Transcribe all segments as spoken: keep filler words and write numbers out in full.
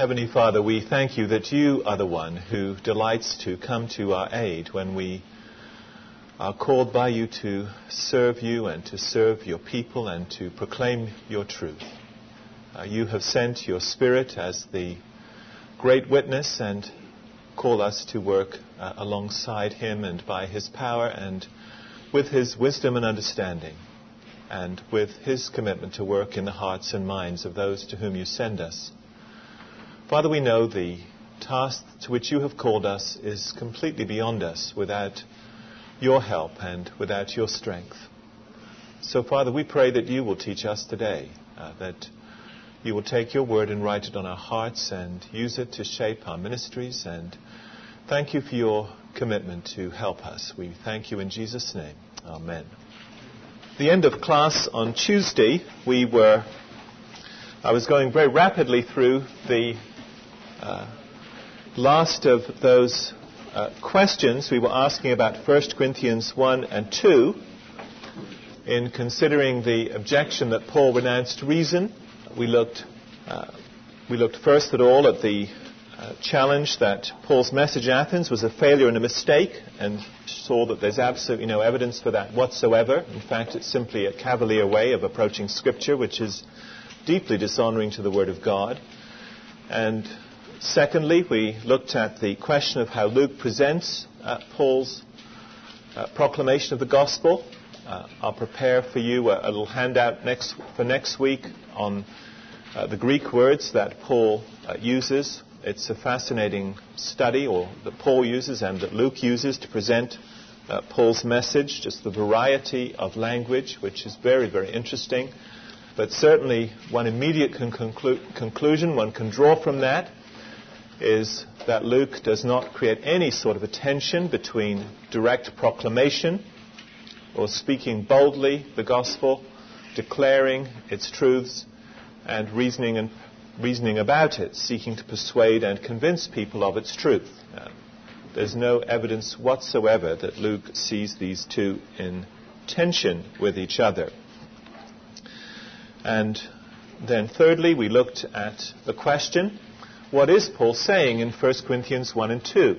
Heavenly Father, we thank you that you are the one who delights to come to our aid when we are called by you to serve you and to serve your people and to proclaim your truth. Uh, you have sent your Spirit as the great witness and call us to work uh, alongside him and by his power and with his wisdom and understanding and with his commitment to work in the hearts and minds of those to whom you send us. Father, we know the task to which you have called us is completely beyond us without your help and without your strength. So, Father, we pray that you will teach us today, uh, that you will take your word and write it on our hearts and use it to shape our ministries. And thank you for your commitment to help us. We thank you in Jesus' name. Amen. At the end of class on Tuesday, we were, I was going very rapidly through the uh, last of those uh, questions we were asking about First Corinthians one and two in considering the objection that Paul renounced reason. We looked, uh, we looked first at all at the uh, challenge that Paul's message in Athens was a failure and a mistake, and saw that there's absolutely no evidence for that whatsoever. In fact, it's simply a cavalier way of approaching Scripture, which is deeply dishonoring to the Word of God. And secondly, we looked at the question of how Luke presents uh, Paul's uh, proclamation of the gospel. Uh, I'll prepare for you a, a little handout next for next week on uh, the Greek words that Paul uh, uses. It's a fascinating study, or that Paul uses and that Luke uses to present uh, Paul's message, just the variety of language, which is very, very interesting. But certainly one immediate con- conclu- conclusion one can draw from that is that Luke does not create any sort of a tension between direct proclamation or speaking boldly the gospel, declaring its truths, and reasoning and reasoning about it, seeking to persuade and convince people of its truth. Uh, there's no evidence whatsoever that Luke sees these two in tension with each other. And then thirdly, we looked at the question, what is Paul saying in First Corinthians one and two?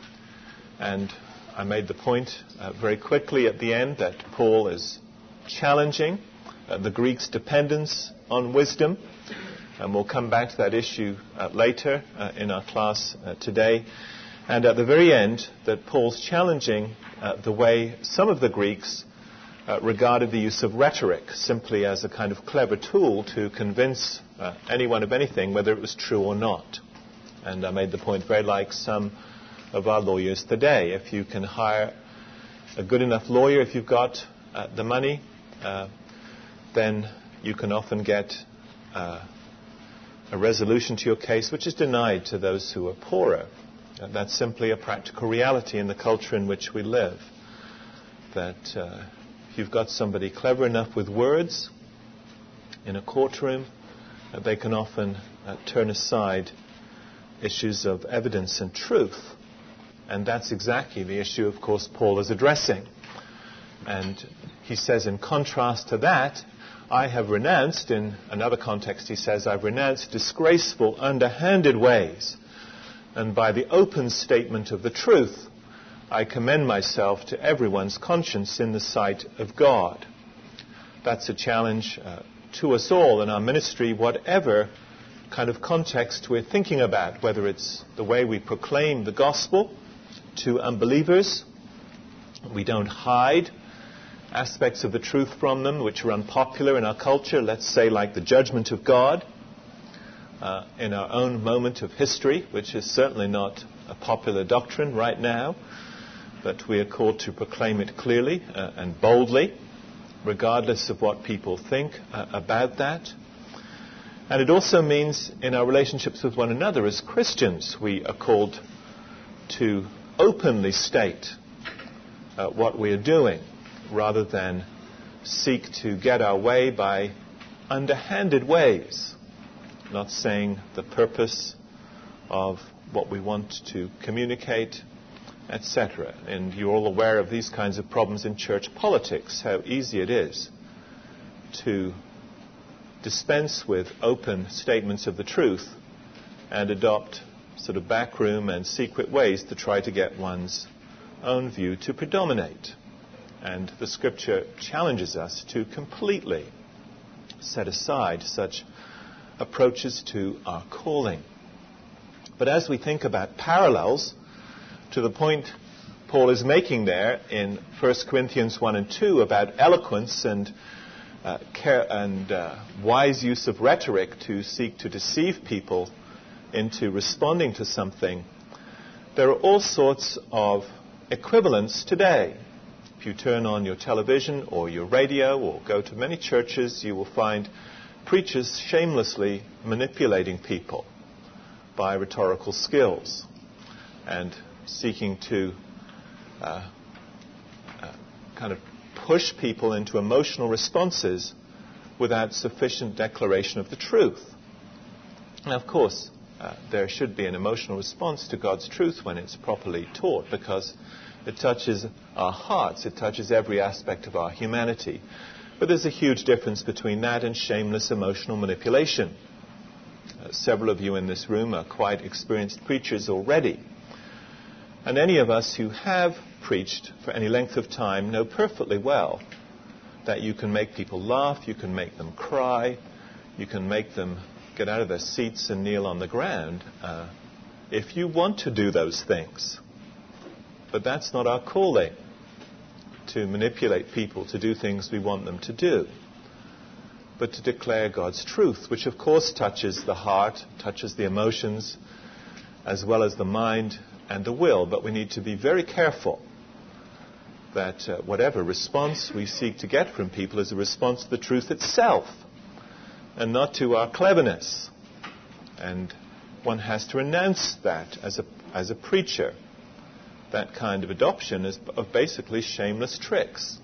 And I made the point uh, very quickly at the end that Paul is challenging uh, the Greeks' dependence on wisdom. And we'll come back to that issue uh, later uh, in our class uh, today. And at the very end, that Paul's challenging uh, the way some of the Greeks uh, regarded the use of rhetoric simply as a kind of clever tool to convince uh, anyone of anything, whether it was true or not. And I made the point very like some of our lawyers today. If you can hire a good enough lawyer, if you've got uh, the money, uh, then you can often get uh, a resolution to your case which is denied to those who are poorer. And that's simply a practical reality in the culture in which we live. That uh, if you've got somebody clever enough with words in a courtroom, uh, they can often uh, turn aside issues of evidence and truth. And that's exactly the issue, of course, Paul is addressing. And he says, in contrast to that, I have renounced, in another context he says, I've renounced disgraceful, underhanded ways. And by the open statement of the truth, I commend myself to everyone's conscience in the sight of God. That's a challenge uh, to us all in our ministry, whatever kind of context we're thinking about, whether it's the way we proclaim the gospel to unbelievers. We don't hide aspects of the truth from them which are unpopular in our culture, let's say like the judgment of God uh, in our own moment of history, which is certainly not a popular doctrine right now, but we are called to proclaim it clearly uh, and boldly, regardless of what people think uh, about that. And it also means in our relationships with one another as Christians, we are called to openly state uh, what we are doing, rather than seek to get our way by underhanded ways, not saying the purpose of what we want to communicate, et cetera. And you're all aware of these kinds of problems in church politics, how easy it is to dispense with open statements of the truth and adopt sort of backroom and secret ways to try to get one's own view to predominate. And the Scripture challenges us to completely set aside such approaches to our calling. But as we think about parallels to the point Paul is making there in First Corinthians one and two about eloquence and uh, care and uh, wise use of rhetoric to seek to deceive people into responding to something, there are all sorts of equivalents today. If you turn on your television or your radio or go to many churches, you will find preachers shamelessly manipulating people by rhetorical skills and seeking to uh, uh, kind of push people into emotional responses without sufficient declaration of the truth. Now, of course, uh, there should be an emotional response to God's truth when it's properly taught, because it touches our hearts, it touches every aspect of our humanity. But there's a huge difference between that and shameless emotional manipulation. Uh, several of you in this room are quite experienced preachers already. And any of us who have preached for any length of time know perfectly well that you can make people laugh, you can make them cry, you can make them get out of their seats and kneel on the ground uh, if you want to do those things. But that's not our calling, to manipulate people to do things we want them to do, but to declare God's truth, which of course touches the heart, touches the emotions, as well as the mind and the will. But we need to be very careful that uh, whatever response we seek to get from people is a response to the truth itself and not to our cleverness. And one has to renounce that as a, as a preacher. That kind of adoption is of basically shameless tricks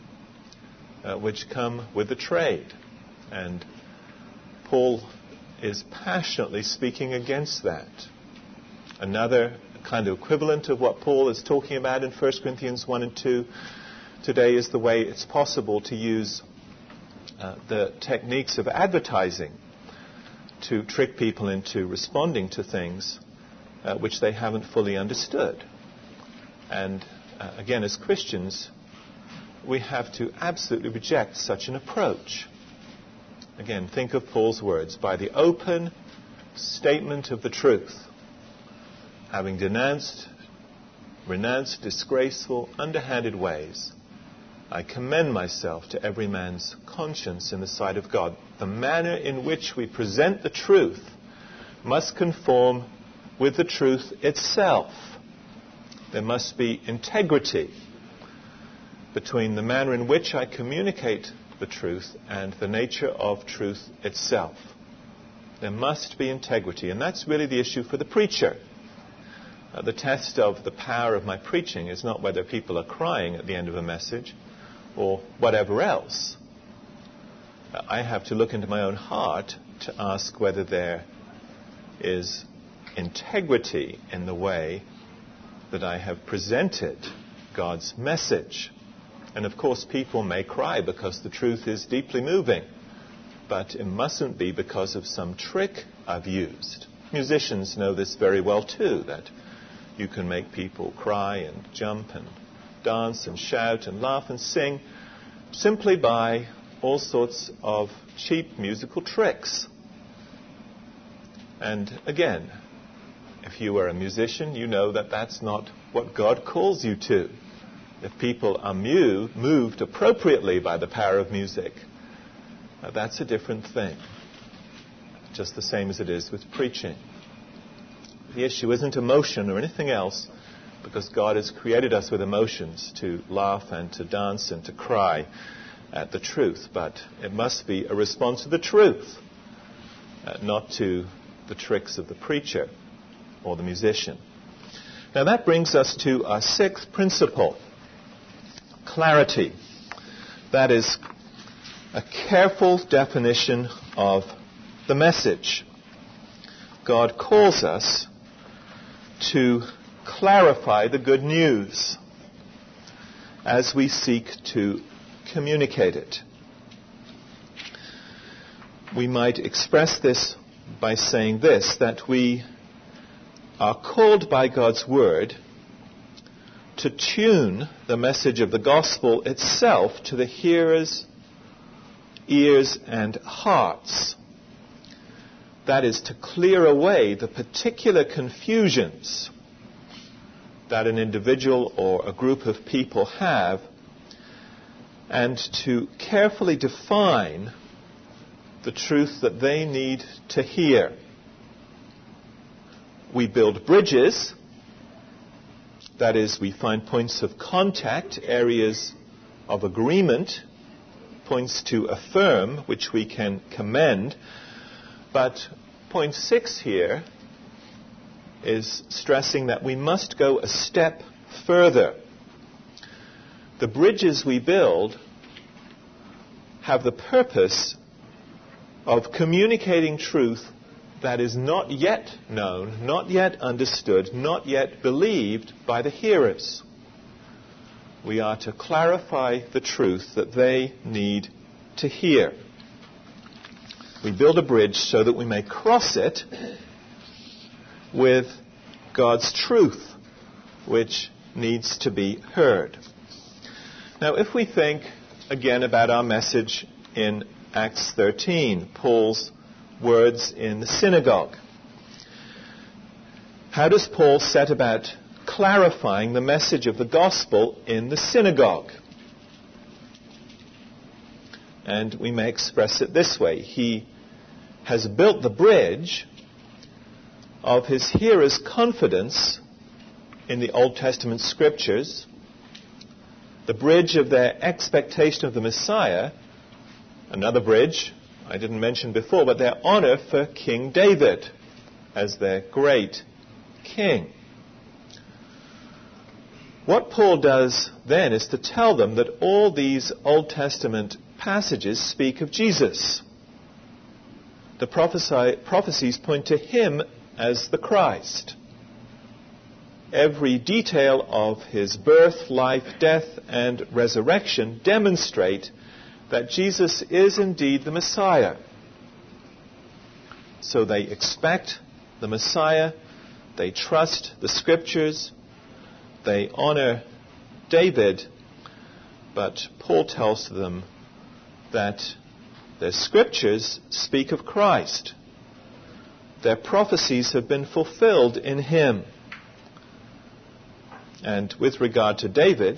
uh, which come with the trade. And Paul is passionately speaking against that. Another kind of equivalent of what Paul is talking about in First Corinthians one and two today is the way it's possible to use uh, the techniques of advertising to trick people into responding to things uh, which they haven't fully understood. And uh, again, as Christians, we have to absolutely reject such an approach. Again, think of Paul's words: by the open statement of the truth, having denounced, renounced disgraceful, underhanded ways, I commend myself to every man's conscience in the sight of God. The manner in which we present the truth must conform with the truth itself. There must be integrity between the manner in which I communicate the truth and the nature of truth itself. There must be integrity, and that's really the issue for the preacher. Uh, the test of the power of my preaching is not whether people are crying at the end of a message or whatever else. Uh, I have to look into my own heart to ask whether there is integrity in the way that I have presented God's message. And of course, people may cry because the truth is deeply moving, but it mustn't be because of some trick I've used. Musicians know this very well too, that you can make people cry and jump and dance and shout and laugh and sing simply by all sorts of cheap musical tricks. And again, if you are a musician, you know that that's not what God calls you to. If people are mu- moved appropriately by the power of music, uh, that's a different thing. Just the same as it is with preaching. The issue isn't emotion or anything else, because God has created us with emotions to laugh and to dance and to cry at the truth. But it must be a response to the truth, uh, not to the tricks of the preacher or the musician. Now that brings us to our sixth principle: clarity. That is a careful definition of the message. God calls us to clarify the good news as we seek to communicate it. We might express this by saying this, that we are called by God's word to tune the message of the gospel itself to the hearer's ears and hearts. That is, to clear away the particular confusions that an individual or a group of people have, and to carefully define the truth that they need to hear. We build bridges, that is, we find points of contact, areas of agreement, points to affirm, which we can commend. But point six here is stressing that we must go a step further. The bridges we build have the purpose of communicating truth that is not yet known, not yet understood, not yet believed by the hearers. We are to clarify the truth that they need to hear. We build a bridge so that we may cross it with God's truth, which needs to be heard. Now, if we think again about our message in Acts thirteen, Paul's words in the synagogue, how does Paul set about clarifying the message of the gospel in the synagogue? And we may express it this way. He has built the bridge of his hearers' confidence in the Old Testament scriptures, the bridge of their expectation of the Messiah, another bridge I didn't mention before, but their honor for King David as their great king. What Paul does then is to tell them that all these Old Testament passages speak of Jesus. The prophesy, prophecies point to him as the Christ. Every detail of his birth, life, death, and resurrection demonstrate that Jesus is indeed the Messiah. So they expect the Messiah, they trust the Scriptures, they honor David, but Paul tells them that the Scriptures speak of Christ. Their prophecies have been fulfilled in him. And with regard to David,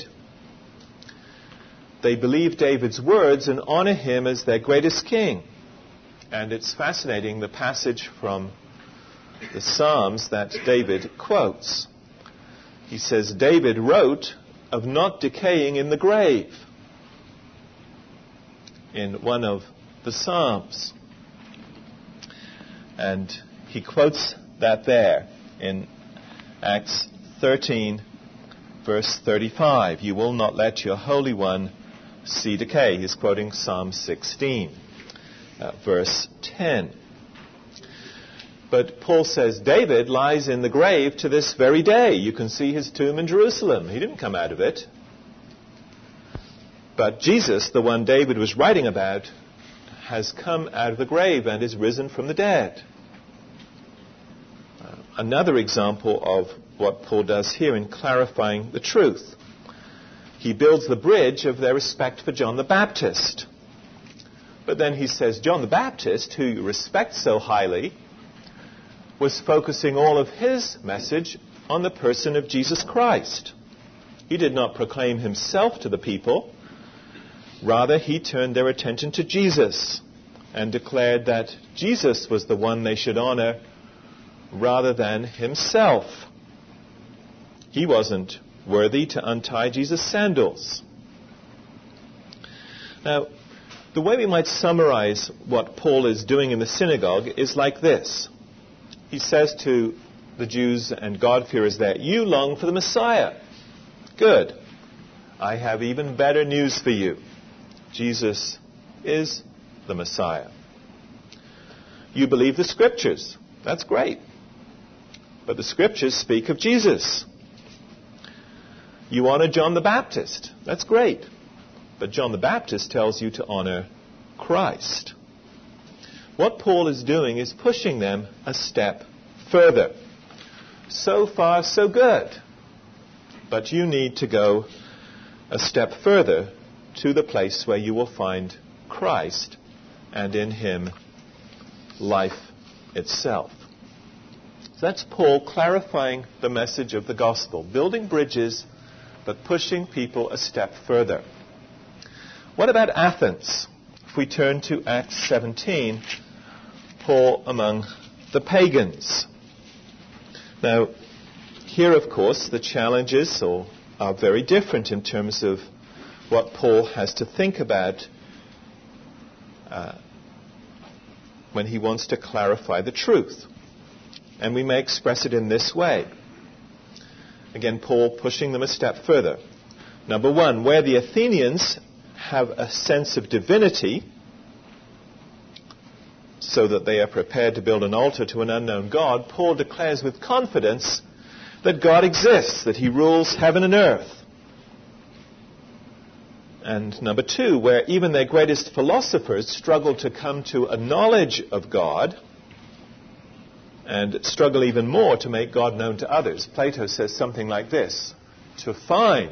they believe David's words and honor him as their greatest king. And it's fascinating, the passage from the Psalms that David quotes. He says, David wrote of not decaying in the grave in one of the Psalms. And he quotes that there in Acts thirteen, verse thirty-five. You will not let your Holy One see decay. He's quoting Psalm sixteen, uh, verse ten. But Paul says David lies in the grave to this very day. You can see his tomb in Jerusalem. He didn't come out of it. But Jesus, the one David was writing about, has come out of the grave and is risen from the dead. Uh, another example of what Paul does here in clarifying the truth. He builds the bridge of their respect for John the Baptist. But then he says, John the Baptist, who you respect so highly, was focusing all of his message on the person of Jesus Christ. He did not proclaim himself to the people. Rather, he turned their attention to Jesus and declared that Jesus was the one they should honor rather than himself. He wasn't worthy to untie Jesus' sandals. Now, the way we might summarize what Paul is doing in the synagogue is like this. He says to the Jews and God-fearers there, you long for the Messiah. Good. I have even better news for you. Jesus is the Messiah. You believe the Scriptures. That's great. But the Scriptures speak of Jesus. You honor John the Baptist. That's great. But John the Baptist tells you to honor Christ. what Paul is doing is pushing them a step further. So far, so good. But you need to go a step further to the place where you will find Christ and in Him life itself. So that's Paul clarifying the message of the gospel, building bridges but pushing people a step further. What about Athens? If we turn to Acts seventeen, Paul among the pagans. Now, here, of course, the challenges are, are very different in terms of what Paul has to think about uh, when he wants to clarify the truth. And we may express it in this way. Again, Paul pushing them a step further. Number one, where the Athenians have a sense of divinity, so that they are prepared to build an altar to an unknown God, Paul declares with confidence that God exists, that He rules heaven and earth. And number two, where even their greatest philosophers struggle to come to a knowledge of God and struggle even more to make God known to others. Plato says something like this: to find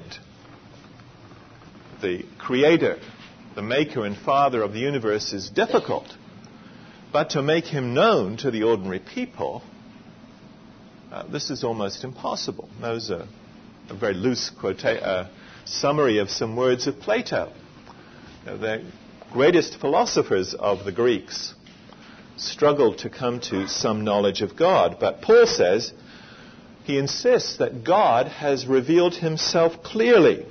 the Creator, the Maker and Father of the universe is difficult, but to make Him known to the ordinary people, uh, this is almost impossible. That was a, a very loose quota- uh, summary of some words of Plato. You know, the greatest philosophers of the Greeks struggled to come to some knowledge of God. But Paul says, he insists that God has revealed Himself clearly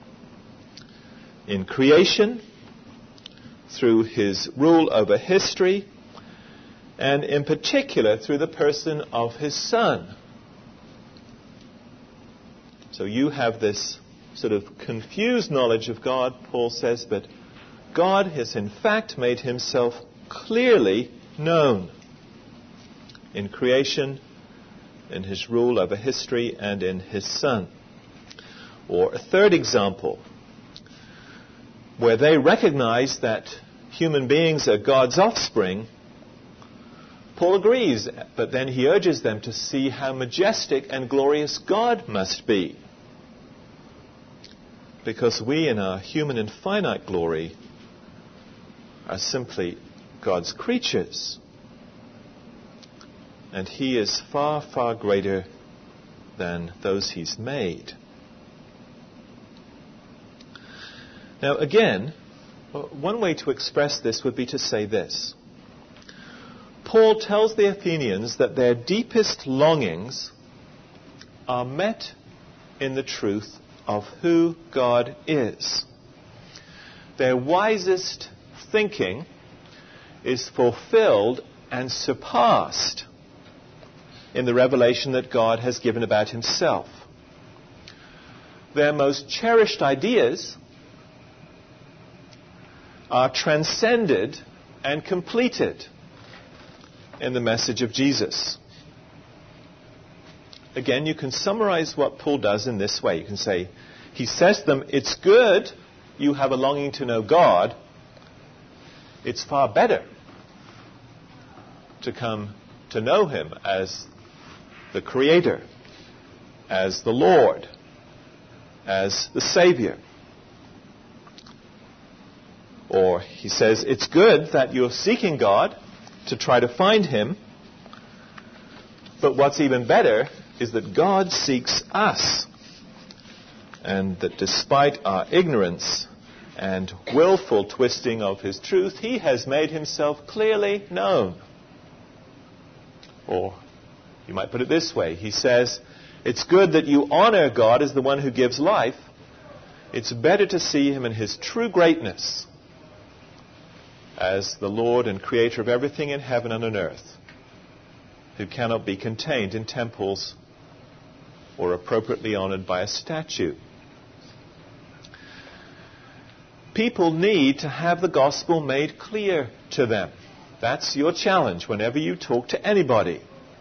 in creation, through His rule over history, and in particular through the person of His Son. So you have this sort of confused knowledge of God, Paul says, but God has in fact made Himself clearly known in creation, in His rule over history, and in His Son. Or a third example, where they recognize that human beings are God's offspring, Paul agrees, but then he urges them to see how majestic and glorious God must be. Because we in our human and finite glory are simply God's creatures. And He is far, far greater than those He's made. Now again, one way to express this would be to say this. Paul tells the Athenians that their deepest longings are met in the truth of who God is. Their wisest thinking is fulfilled and surpassed in the revelation that God has given about Himself. Their most cherished ideas are transcended and completed in the message of Jesus. Again, you can summarize what Paul does in this way. You can say, he says to them, it's good you have a longing to know God. It's far better to come to know Him as the Creator, as the Lord, as the Savior. Or he says, it's good that you're seeking God to try to find Him, but what's even better is that God seeks us, and that despite our ignorance and willful twisting of His truth, He has made Himself clearly known. Or you might put it this way. He says, it's good that you honor God as the one who gives life. It's better to see Him in His true greatness as the Lord and Creator of everything in heaven and on earth, who cannot be contained in temples or appropriately honored by a statue. People need to have the gospel made clear to them. That's your challenge whenever you talk to anybody.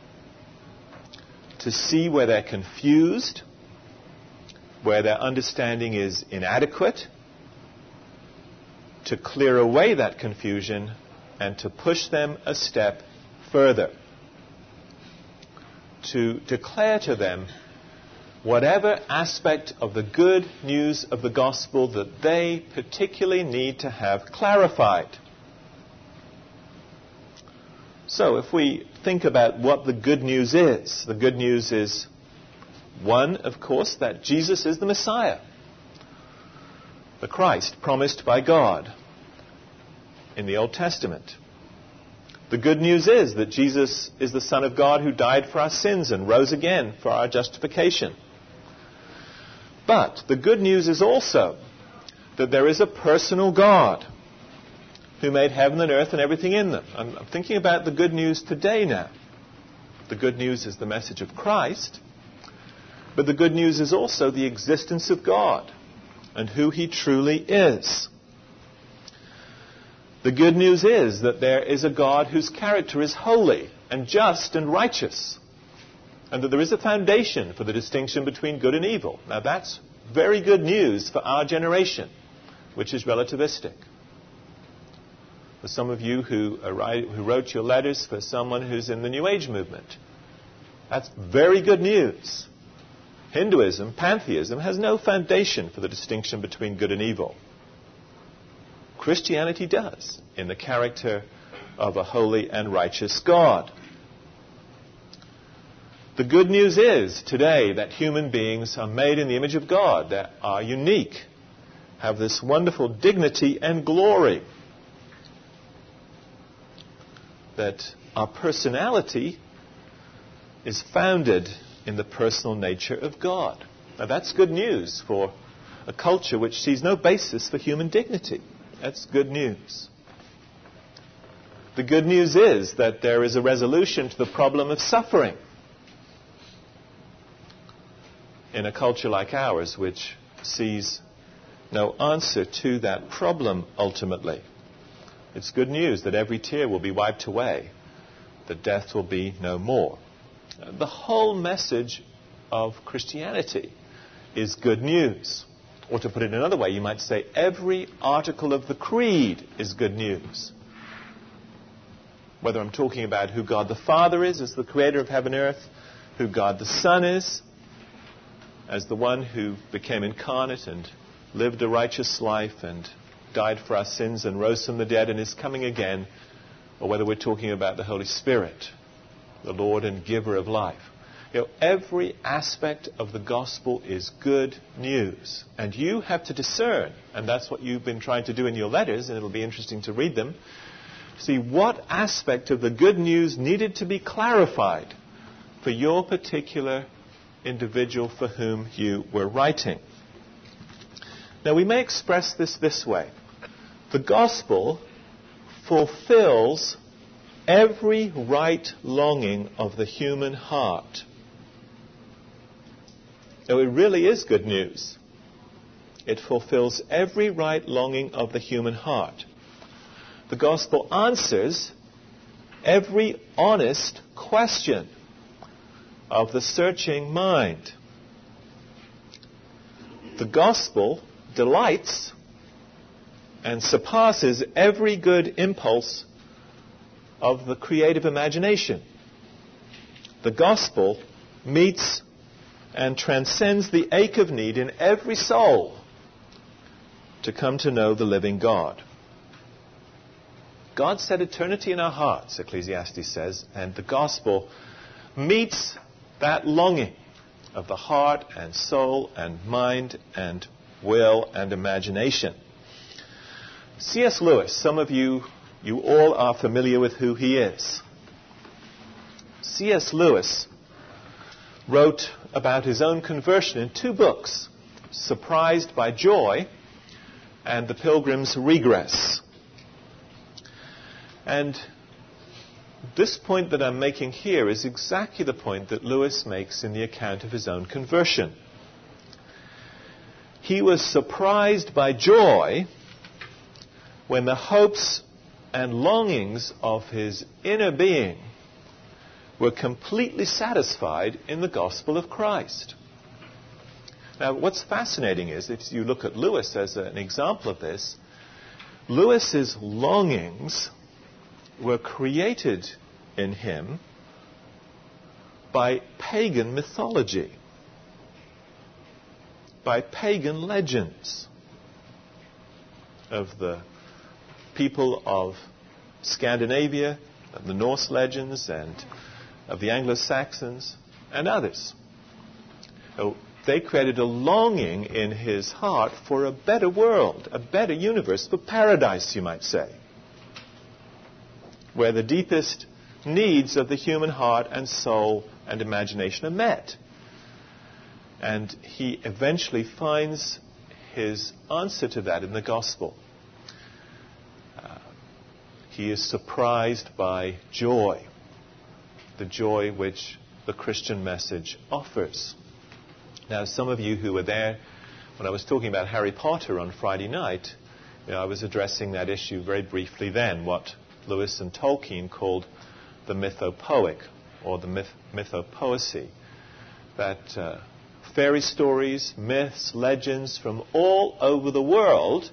To see where they're confused, where their understanding is inadequate, to clear away that confusion and to push them a step further. To declare to them whatever aspect of the good news of the gospel that they particularly need to have clarified. So if we think about what the good news is, the good news is, one, of course, that Jesus is the Messiah, the Christ promised by God in the Old Testament. The good news is that Jesus is the Son of God who died for our sins and rose again for our justification. But the good news is also that there is a personal God who made heaven and earth and everything in them. I'm, I'm thinking about the good news today now. The good news is the message of Christ, but the good news is also the existence of God and who He truly is. The good news is that there is a God whose character is holy and just and righteous, and that there is a foundation for the distinction between good and evil. Now that's very good news for our generation, which is relativistic. For some of you who, who wrote your letters for someone who's in the New Age movement, that's very good news. Hinduism, pantheism, has no foundation for the distinction between good and evil. Christianity does, in the character of a holy and righteous God. The good news is today that human beings are made in the image of God, that are unique, have this wonderful dignity and glory, that our personality is founded in the personal nature of God. Now that's good news for a culture which sees no basis for human dignity. That's good news. The good news is that there is a resolution to the problem of suffering in a culture like ours, which sees no answer to that problem ultimately. It's good news that every tear will be wiped away, that death will be no more. The whole message of Christianity is good news. Or to put it another way, you might say every article of the creed is good news. Whether I'm talking about who God the Father is as the creator of heaven and earth, who God the Son is as the one who became incarnate and lived a righteous life and died for our sins and rose from the dead and is coming again, or whether we're talking about the Holy Spirit, the Lord and giver of life. You know, every aspect of the gospel is good news. And you have to discern, and that's what you've been trying to do in your letters, and it'll be interesting to read them, see what aspect of the good news needed to be clarified for your particular individual for whom you were writing. Now, we may express this this way. The gospel fulfills every right longing of the human heart. Now, it really is good news. It fulfills every right longing of the human heart. The gospel answers every honest question of the searching mind. The gospel delights and surpasses every good impulse of the creative imagination. The gospel meets and transcends the ache of need in every soul to come to know the living God. God set eternity in our hearts, Ecclesiastes says, and the gospel meets that longing of the heart and soul and mind and will and imagination. C S Lewis, some of you, you all are familiar with who he is. C S Lewis wrote about his own conversion in two books, Surprised by Joy and The Pilgrim's Regress. And this point that I'm making here is exactly the point that Lewis makes in the account of his own conversion. He was surprised by joy when the hopes and longings of his inner being were completely satisfied in the gospel of Christ. Now, what's fascinating is, if you look at Lewis as an example of this, Lewis's longings were created in him by pagan mythology, by pagan legends of the people of Scandinavia, of the Norse legends, and of the Anglo-Saxons, and others. So they created a longing in his heart for a better world, a better universe, for paradise, you might say, where the deepest needs of the human heart and soul and imagination are met. And he eventually finds his answer to that in the gospel. Uh, he is surprised by joy, the joy which the Christian message offers. Now, some of you who were there when I was talking about Harry Potter on Friday night, you know, I was addressing that issue very briefly then, what Lewis and Tolkien called the mythopoeic, or the myth- mythopoesy, that uh, fairy stories, myths, legends from all over the world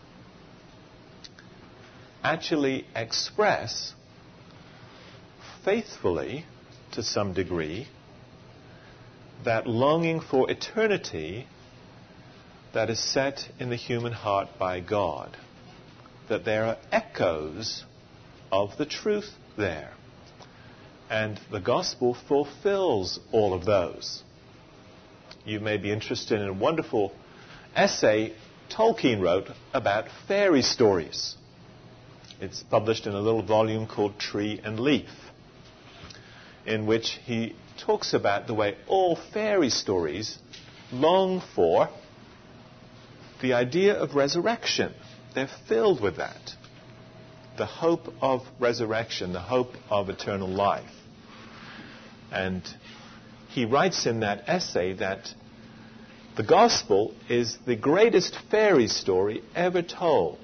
actually express faithfully, to some degree, that longing for eternity that is set in the human heart by God, that there are echoes of the truth there. And the gospel fulfills all of those. You may be interested in a wonderful essay Tolkien wrote about fairy stories. It's published in a little volume called Tree and Leaf, in which he talks about the way all fairy stories long for the idea of resurrection. They're filled with that. The hope of resurrection, the hope of eternal life. And he writes in that essay that the gospel is the greatest fairy story ever told.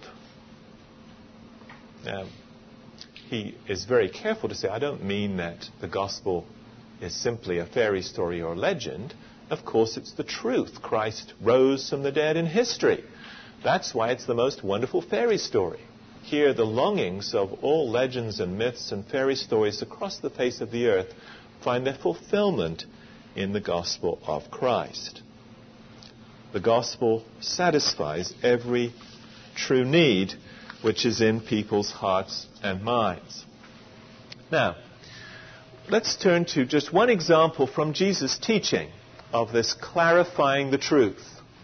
Now, he is very careful to say, I don't mean that the gospel is simply a fairy story or legend. Of course, it's the truth. Christ rose from the dead in history. That's why it's the most wonderful fairy story. Here, the longings of all legends and myths and fairy stories across the face of the earth find their fulfillment in the gospel of Christ. The gospel satisfies every true need which is in people's hearts and minds. Now, let's turn to just one example from Jesus' teaching of this clarifying the truth.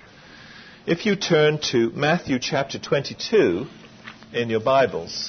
If you turn to Matthew chapter twenty-two in your Bibles,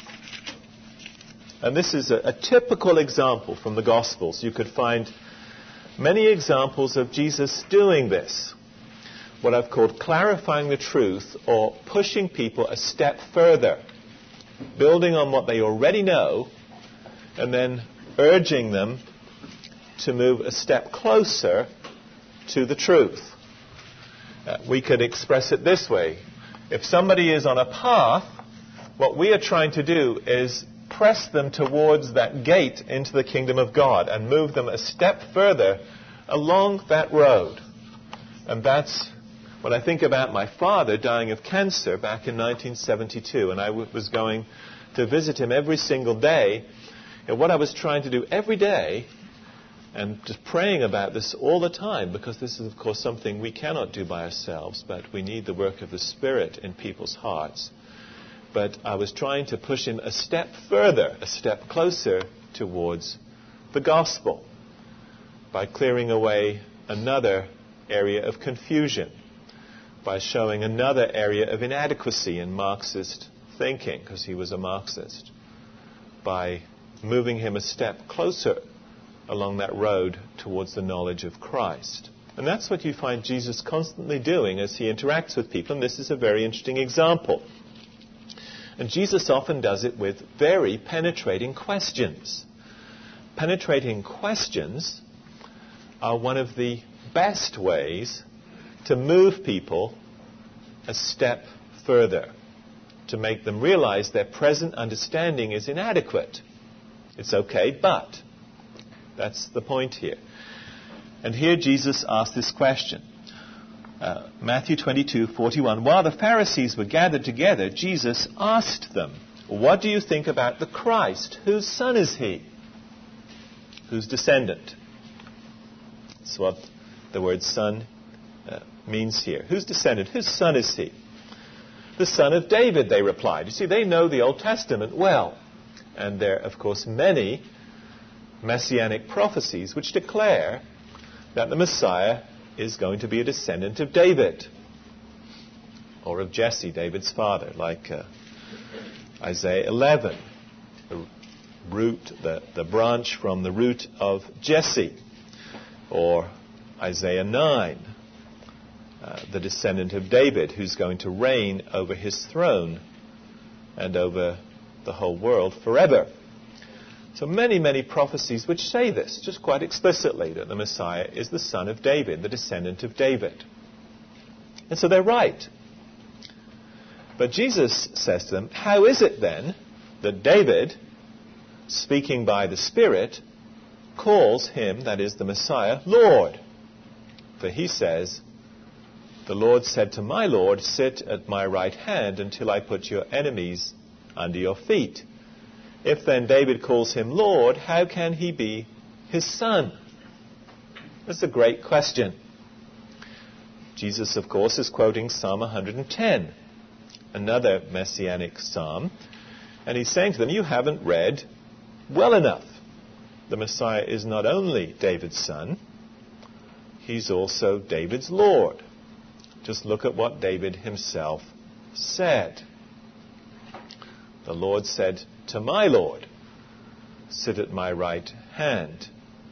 and this is a, a typical example from the Gospels. You could find many examples of Jesus doing this, what I've called clarifying the truth, or pushing people a step further, building on what they already know, and then urging them to move a step closer to the truth. Uh, we could express it this way. If somebody is on a path, what we are trying to do is press them towards that gate into the kingdom of God and move them a step further along that road. And that's when I think about my father dying of cancer back in nineteen seventy-two, and I w- was going to visit him every single day. And what I was trying to do every day, and just praying about this all the time, because this is, of course, something we cannot do by ourselves, but we need the work of the Spirit in people's hearts. But I was trying to push him a step further, a step closer towards the gospel, by clearing away another area of confusion, by showing another area of inadequacy in Marxist thinking, because he was a Marxist, by moving him a step closer along that road towards the knowledge of Christ. And that's what you find Jesus constantly doing as he interacts with people, and this is a very interesting example. And Jesus often does it with very penetrating questions. Penetrating questions are one of the best ways to move people a step further, to make them realize their present understanding is inadequate. It's okay, but. That's the point here. And here Jesus asked this question. Uh, Matthew twenty-two forty-one. While the Pharisees were gathered together, Jesus asked them, what do you think about the Christ? Whose son is he? Whose descendant? That's what the word son uh, means here. Whose descendant? Whose son is he? The son of David, they replied. You see, they know the Old Testament well. And there are, of course, many messianic prophecies which declare that the Messiah is going to be a descendant of David, or of Jesse, David's father, like uh, Isaiah eleven, the root, the, the branch from the root of Jesse, or Isaiah nine, uh, the descendant of David who's going to reign over his throne and over the whole world forever. So many, many prophecies which say this, just quite explicitly, that the Messiah is the son of David, the descendant of David. And so they're right. But Jesus says to them, how is it then that David, speaking by the Spirit, calls him, that is the Messiah, Lord? For he says, the Lord said to my Lord, sit at my right hand until I put your enemies under your feet. If then David calls him Lord, how can he be his son? That's a great question. Jesus, of course, is quoting Psalm one hundred ten, another messianic psalm, and he's saying to them, you haven't read well enough. The Messiah is not only David's son, he's also David's Lord. Just look at what David himself said. The Lord said to my Lord, sit at my right hand.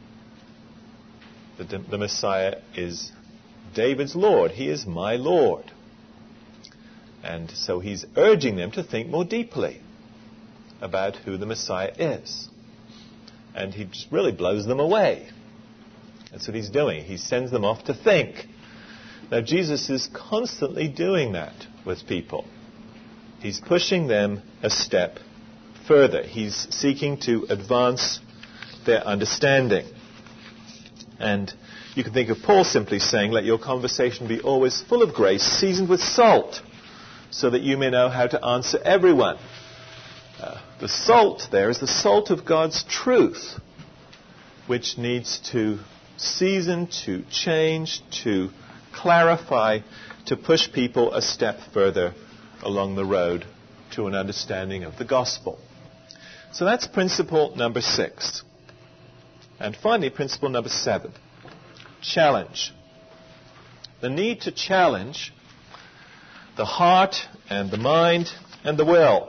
The, the Messiah is David's Lord. He is my Lord. And so he's urging them to think more deeply about who the Messiah is. And he just really blows them away. That's what he's doing. He sends them off to think. Now, Jesus is constantly doing that with people. He's pushing them a step further. He's seeking to advance their understanding. And you can think of Paul simply saying, let your conversation be always full of grace, seasoned with salt, so that you may know how to answer everyone. Uh, the salt there is the salt of God's truth, which needs to season, to change, to clarify, to push people a step further along the road to an understanding of the gospel. So that's principle number six. And finally, principle number seven. Challenge. The need to challenge the heart and the mind and the will.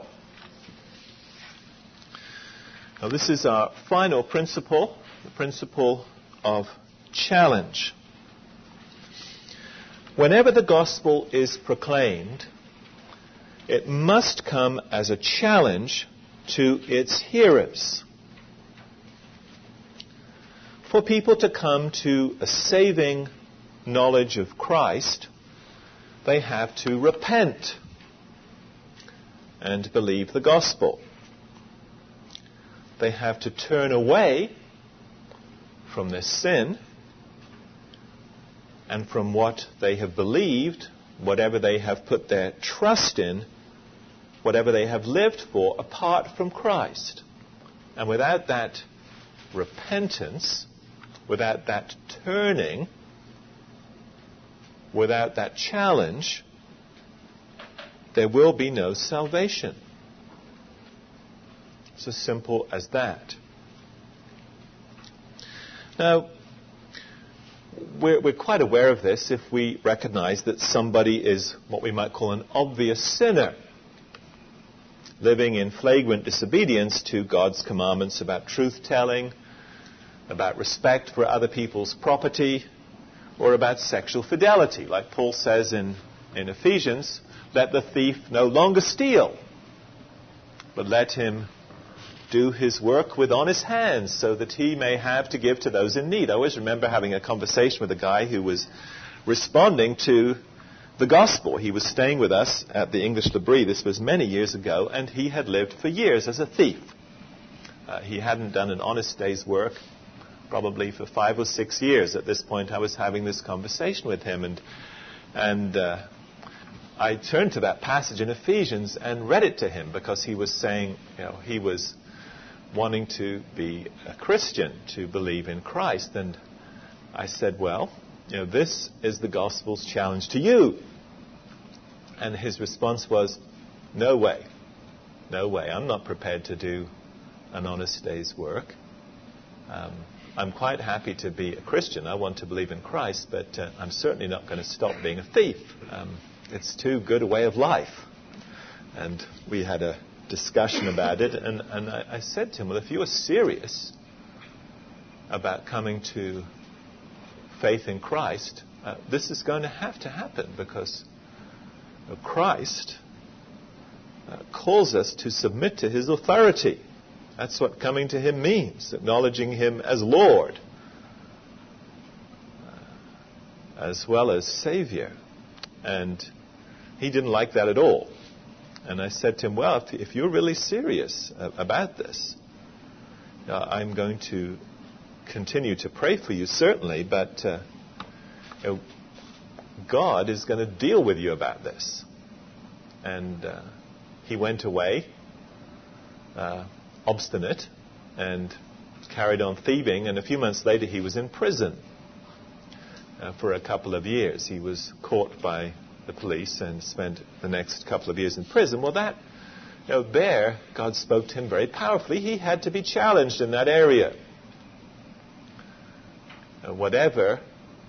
Now, this is our final principle, the principle of challenge. Whenever the gospel is proclaimed, it must come as a challenge to its hearers. For people to come to a saving knowledge of Christ, they have to repent and believe the gospel. They have to turn away from their sin and from what they have believed, whatever they have put their trust in, whatever they have lived for, apart from Christ. And without that repentance, without that turning, without that challenge, there will be no salvation. It's as simple as that. Now, we're, we're quite aware of this if we recognize that somebody is what we might call an obvious sinner, living in flagrant disobedience to God's commandments about truth-telling, about respect for other people's property, or about sexual fidelity. Like Paul says in, in Ephesians, let the thief no longer steal, but let him do his work with honest hands so that he may have to give to those in need. I always remember having a conversation with a guy who was responding to the gospel. He was staying with us at the English L'Abri. This was many years ago, and he had lived for years as a thief. Uh, he hadn't done an honest day's work probably for five or six years. At this point, I was having this conversation with him, and and uh, I turned to that passage in Ephesians and read it to him because he was saying, you know, he was wanting to be a Christian, to believe in Christ. And I said, well, you know, this is the gospel's challenge to you. And his response was, no way. No way. I'm not prepared to do an honest day's work. Um, I'm quite happy to be a Christian. I want to believe in Christ, but uh, I'm certainly not going to stop being a thief. Um, it's too good a way of life. And we had a discussion about it, and, and I, I said to him, well, if you are serious about coming to faith in Christ, uh, this is going to have to happen, because uh, Christ uh, calls us to submit to his authority. That's what coming to him means, acknowledging him as Lord, uh, as well as Savior. And he didn't like that at all. And I said to him, well, if, if you're really serious uh, about this, uh, I'm going to continue to pray for you, certainly, but uh, you know, God is going to deal with you about this. And uh, he went away, uh, obstinate, and carried on thieving, and a few months later he was in prison uh, for a couple of years. He was caught by the police and spent the next couple of years in prison. Well, that, you know, there, God spoke to him very powerfully. He had to be challenged in that area. Uh, whatever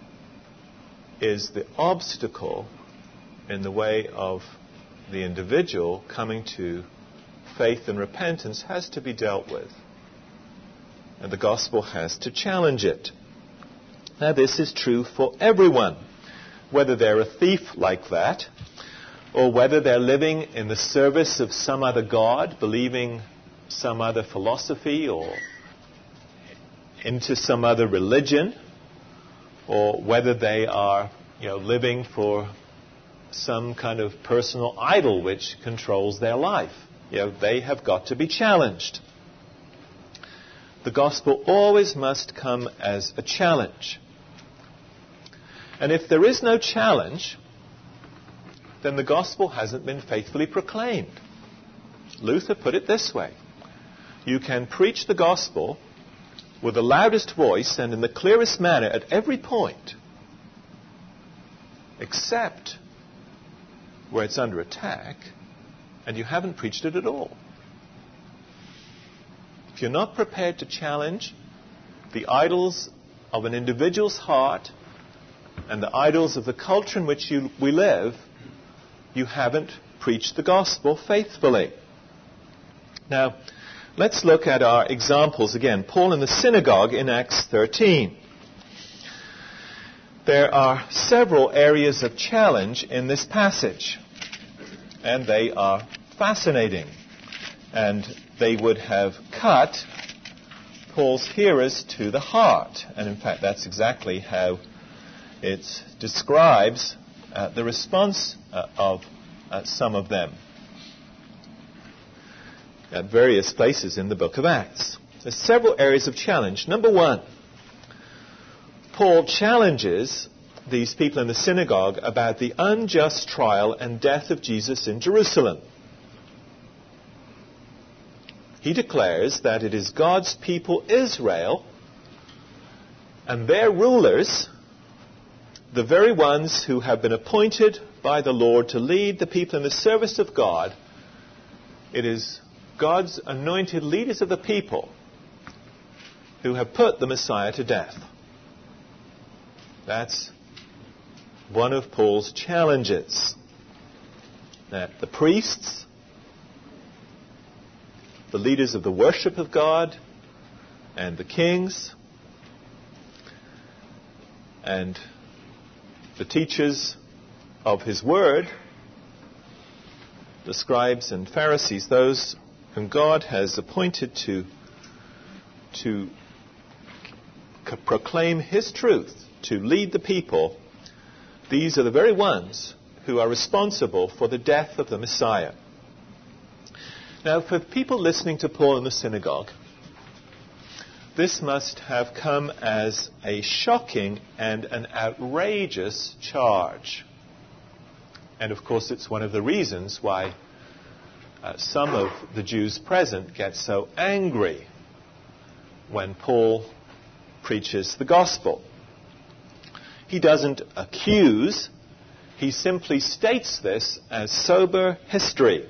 is the obstacle in the way of the individual coming to faith and repentance has to be dealt with. And the gospel has to challenge it. Now, this is true for everyone, whether they're a thief like that, or whether they're living in the service of some other god, believing some other philosophy, or into some other religion, or whether they are, you know, living for some kind of personal idol which controls their life. You know, they have got to be challenged. The gospel always must come as a challenge. And if there is no challenge, then the gospel hasn't been faithfully proclaimed. Luther put it this way: you can preach the gospel with the loudest voice and in the clearest manner at every point, except where it's under attack, and you haven't preached it at all. If you're not prepared to challenge the idols of an individual's heart and the idols of the culture in which you, we live, you haven't preached the gospel faithfully. Now, let's look at our examples again. Paul in the synagogue in Acts thirteen. There are several areas of challenge in this passage, and they are fascinating. And they would have cut Paul's hearers to the heart. And in fact, that's exactly how it describes uh, the response uh, of uh, some of them at various places in the book of Acts. There's several areas of challenge. Number one, Paul challenges these people in the synagogue about the unjust trial and death of Jesus in Jerusalem. He declares that it is God's people, Israel, and their rulers, the very ones who have been appointed by the Lord to lead the people in the service of God. It is God's anointed leaders of the people who have put the Messiah to death. That's one of Paul's challenges. That the priests, the leaders of the worship of God, and the kings, and the teachers of his word, the scribes and Pharisees, those whom God has appointed to, to c- proclaim his truth, to lead the people, these are the very ones who are responsible for the death of the Messiah. Now, for people listening to Paul in the synagogue, this must have come as a shocking and an outrageous charge. And of course, it's one of the reasons why uh, some of the Jews present get so angry when Paul preaches the gospel. He doesn't accuse, he simply states this as sober history.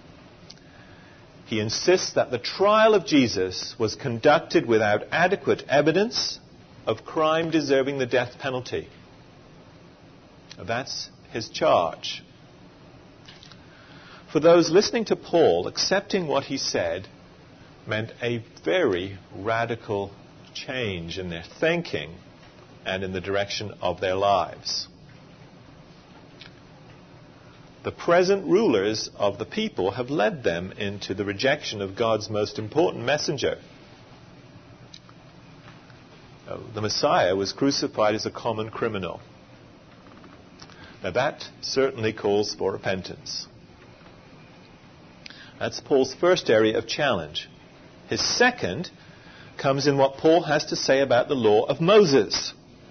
He insists that the trial of Jesus was conducted without adequate evidence of crime deserving the death penalty. That's his charge. For those listening to Paul, accepting what he said meant a very radical change in their thinking and in the direction of their lives. The present rulers of the people have led them into the rejection of God's most important messenger. The Messiah was crucified as a common criminal. Now that certainly calls for repentance. That's Paul's first area of challenge. His second comes in what Paul has to say about the law of Moses.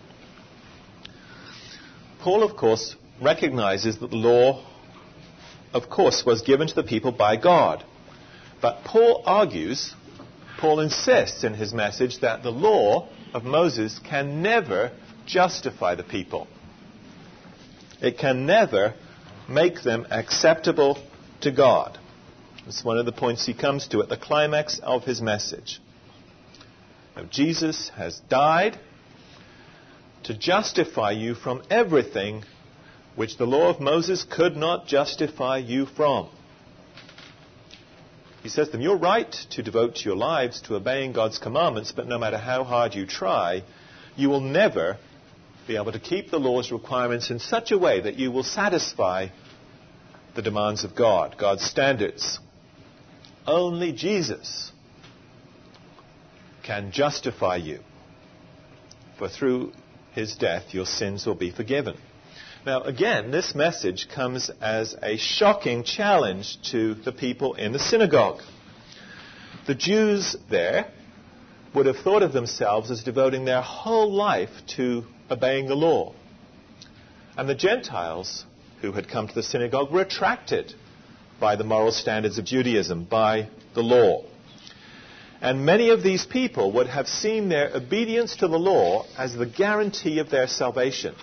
Paul, of course, recognizes that the law, of course, was given to the people by God. But Paul argues, Paul insists in his message that the law of Moses can never justify the people. It can never make them acceptable to God. It's one of the points he comes to at the climax of his message. Now, Jesus has died to justify you from everything which the law of Moses could not justify you from. He says to them, you're right to devote your lives to obeying God's commandments, but no matter how hard you try, you will never be able to keep the law's requirements in such a way that you will satisfy the demands of God, God's standards. Only Jesus can justify you, for through his death your sins will be forgiven. Now again, this message comes as a shocking challenge to the people in the synagogue. The Jews there would have thought of themselves as devoting their whole life to obeying the law. And the Gentiles who had come to the synagogue were attracted by the moral standards of Judaism, by the law. And many of these people would have seen their obedience to the law as the guarantee of their salvation,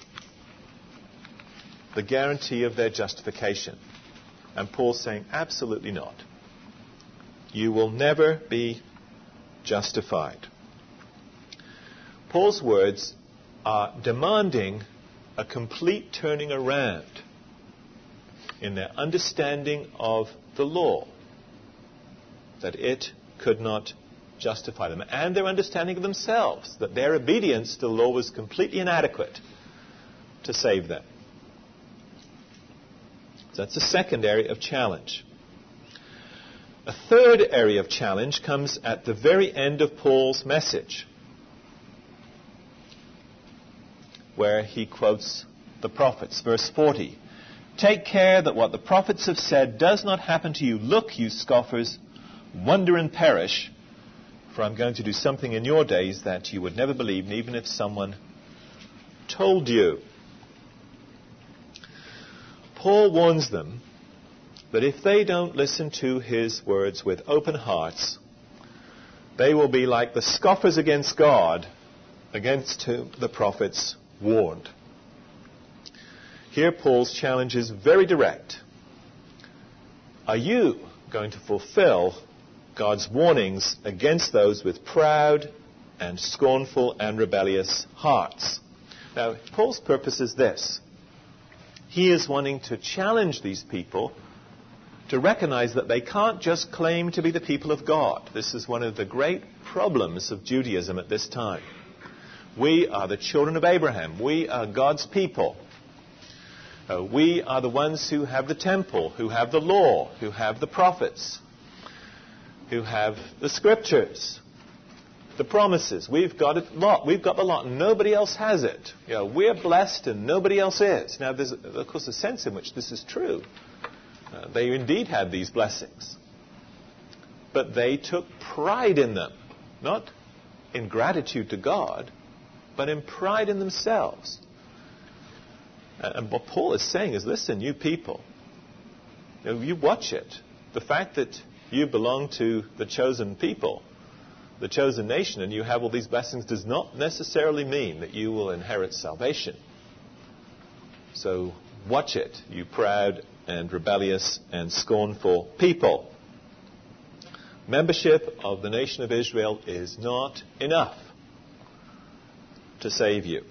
the guarantee of their justification. And Paul's saying, absolutely not. You will never be justified. Paul's words are demanding a complete turning around in their understanding of the law, that it could not justify them, and their understanding of themselves, that their obedience to the law was completely inadequate to save them. So that's the second area of challenge. A third area of challenge comes at the very end of Paul's message, where he quotes the prophets. Verse forty, take care that what the prophets have said does not happen to you. Look, you scoffers, wonder and perish, for I'm going to do something in your days that you would never believe, even if someone told you. Paul warns them that if they don't listen to his words with open hearts, they will be like the scoffers against God, against whom the prophets warned. Here Paul's challenge is very direct. Are you going to fulfill God's warnings against those with proud and scornful and rebellious hearts? Now, Paul's purpose is this. He is wanting to challenge these people to recognize that they can't just claim to be the people of God. This is one of the great problems of Judaism at this time. We are the children of Abraham. We are God's people. Uh, we are the ones who have the temple, who have the law, who have the prophets, who have the scriptures, the promises. We've got it lot. We've got the lot, and nobody else has it. You know, we're blessed, and nobody else is. Now, there's, of course, a sense in which this is true. Uh, they indeed had these blessings, but they took pride in them, not in gratitude to God, but in pride in themselves. And what Paul is saying is, listen, you people, you know, you watch it. The fact that you belong to the chosen people, the chosen nation, and you have all these blessings does not necessarily mean that you will inherit salvation. So watch it, you proud and rebellious and scornful people. Membership of the nation of Israel is not enough to save you.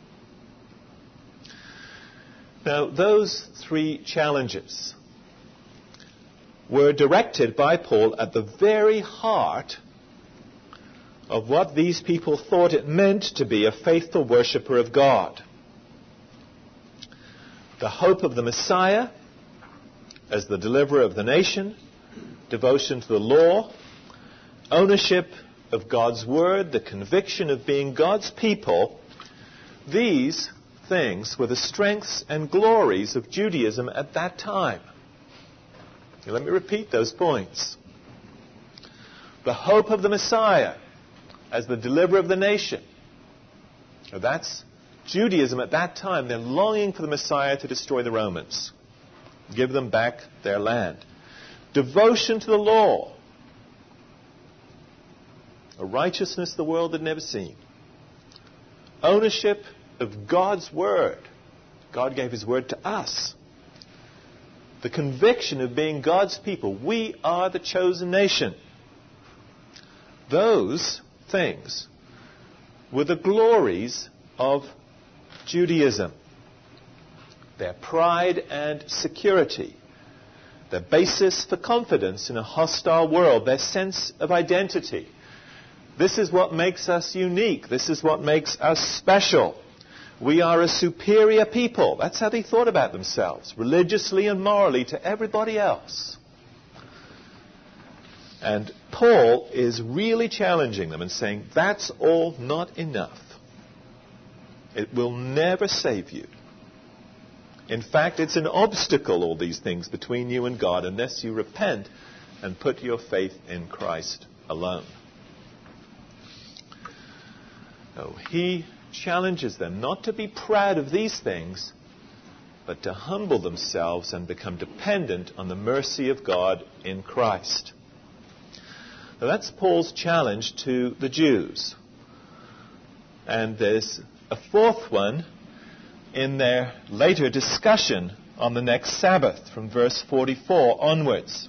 Now, those three challenges were directed by Paul at the very heart of what these people thought it meant to be a faithful worshipper of God. The hope of the Messiah as the deliverer of the nation, devotion to the law, ownership of God's word, the conviction of being God's people, these things were the strengths and glories of Judaism at that time. Now, let me repeat those points. The hope of the Messiah as the deliverer of the nation. Now, that's Judaism at that time. They're longing for the Messiah to destroy the Romans, give them back their land. Devotion to the law, a righteousness the world had never seen. Ownership of God's word. God gave his word to us. The conviction of being God's people. We are the chosen nation. Those things were the glories of Judaism. Their pride and security. Their basis for confidence in a hostile world. Their sense of identity. This is what makes us unique. This is what makes us special. We are a superior people. That's how they thought about themselves, religiously and morally, to everybody else. And Paul is really challenging them and saying, that's all not enough. It will never save you. In fact, it's an obstacle, all these things, between you and God, unless you repent and put your faith in Christ alone. Oh, he challenges them not to be proud of these things, but to humble themselves and become dependent on the mercy of God in Christ. Now, that's Paul's challenge to the Jews. And there's a fourth one in their later discussion on the next Sabbath, from verse forty-four onwards.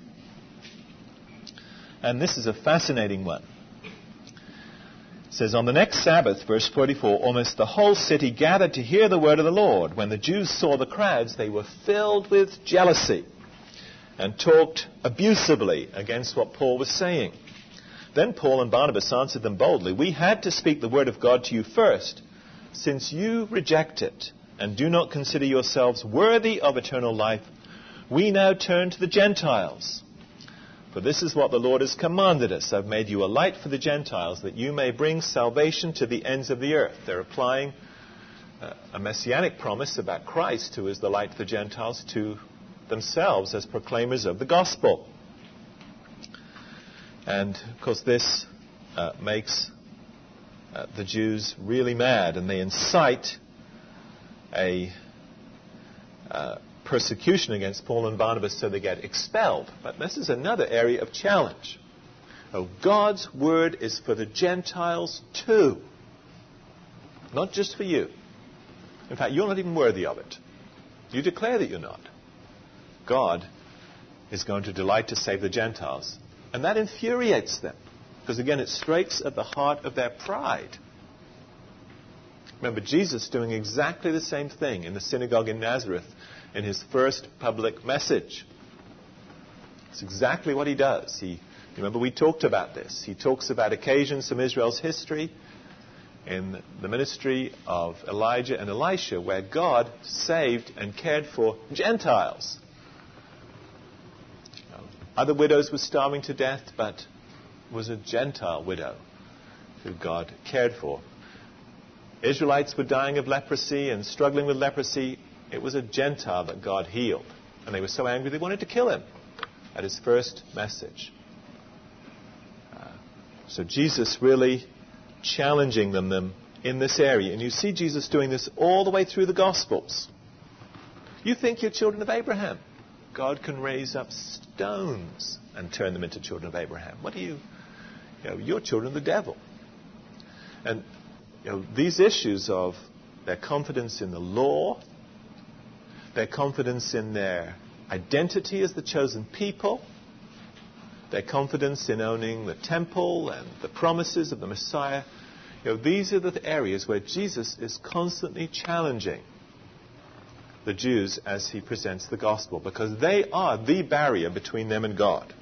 And this is a fascinating one. It says, on the next Sabbath, verse forty-four, almost the whole city gathered to hear the word of the Lord. When the Jews saw the crowds, they were filled with jealousy and talked abusively against what Paul was saying. Then Paul and Barnabas answered them boldly, we had to speak the word of God to you first, since you reject it and do not consider yourselves worthy of eternal life. We now turn to the Gentiles. For this is what the Lord has commanded us. I've made you a light for the Gentiles, that you may bring salvation to the ends of the earth. They're applying uh, a messianic promise about Christ, who is the light for the Gentiles, to themselves as proclaimers of the gospel. And, of course, this uh, makes uh, the Jews really mad, and they incite a Uh, persecution against Paul and Barnabas, so they get expelled. But this is another area of challenge. Oh, God's word is for the Gentiles too. Not just for you. In fact, you're not even worthy of it. You declare that you're not. God is going to delight to save the Gentiles. And that infuriates them. Because again, it strikes at the heart of their pride. Remember, Jesus doing exactly the same thing in the synagogue in Nazareth in his first public message. It's exactly what he does. He, remember, we talked about this. He talks about occasions from Israel's history in the ministry of Elijah and Elisha, where God saved and cared for Gentiles. You know, other widows were starving to death, but it was a Gentile widow who God cared for. Israelites were dying of leprosy and struggling with leprosy. It was a Gentile that God healed. And they were so angry they wanted to kill him at his first message. Uh, so Jesus really challenging them, them in this area. And you see Jesus doing this all the way through the Gospels. You think you're children of Abraham. God can raise up stones and turn them into children of Abraham. What are you? You know, you're children of the devil. And you know, these issues of their confidence in the law, their confidence in their identity as the chosen people, their confidence in owning the temple and the promises of the Messiah, you know, these are the areas where Jesus is constantly challenging the Jews as he presents the gospel, because they are the barrier between them and God.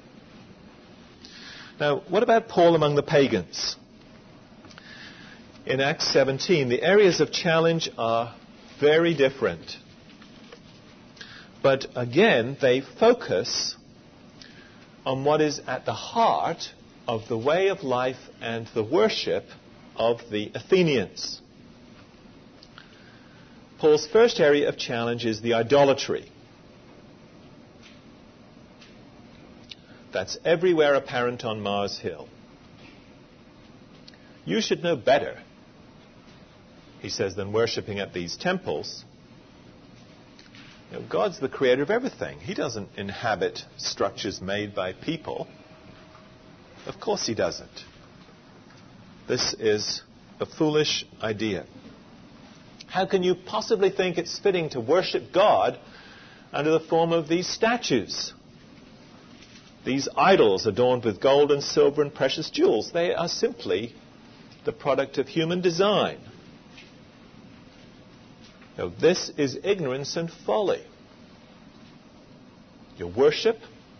Now, what about Paul among the pagans? In Acts seventeen, the areas of challenge are very different. But again, they focus on what is at the heart of the way of life and the worship of the Athenians. Paul's first area of challenge is the idolatry. That's everywhere apparent on Mars Hill. You should know better, he says, than worshipping at these temples. You know, God's the creator of everything. He doesn't inhabit structures made by people. Of course he doesn't. This is a foolish idea. How can you possibly think it's fitting to worship God under the form of these statues? These idols adorned with gold and silver and precious jewels. They are simply the product of human design. Now, this is ignorance and folly. Your worship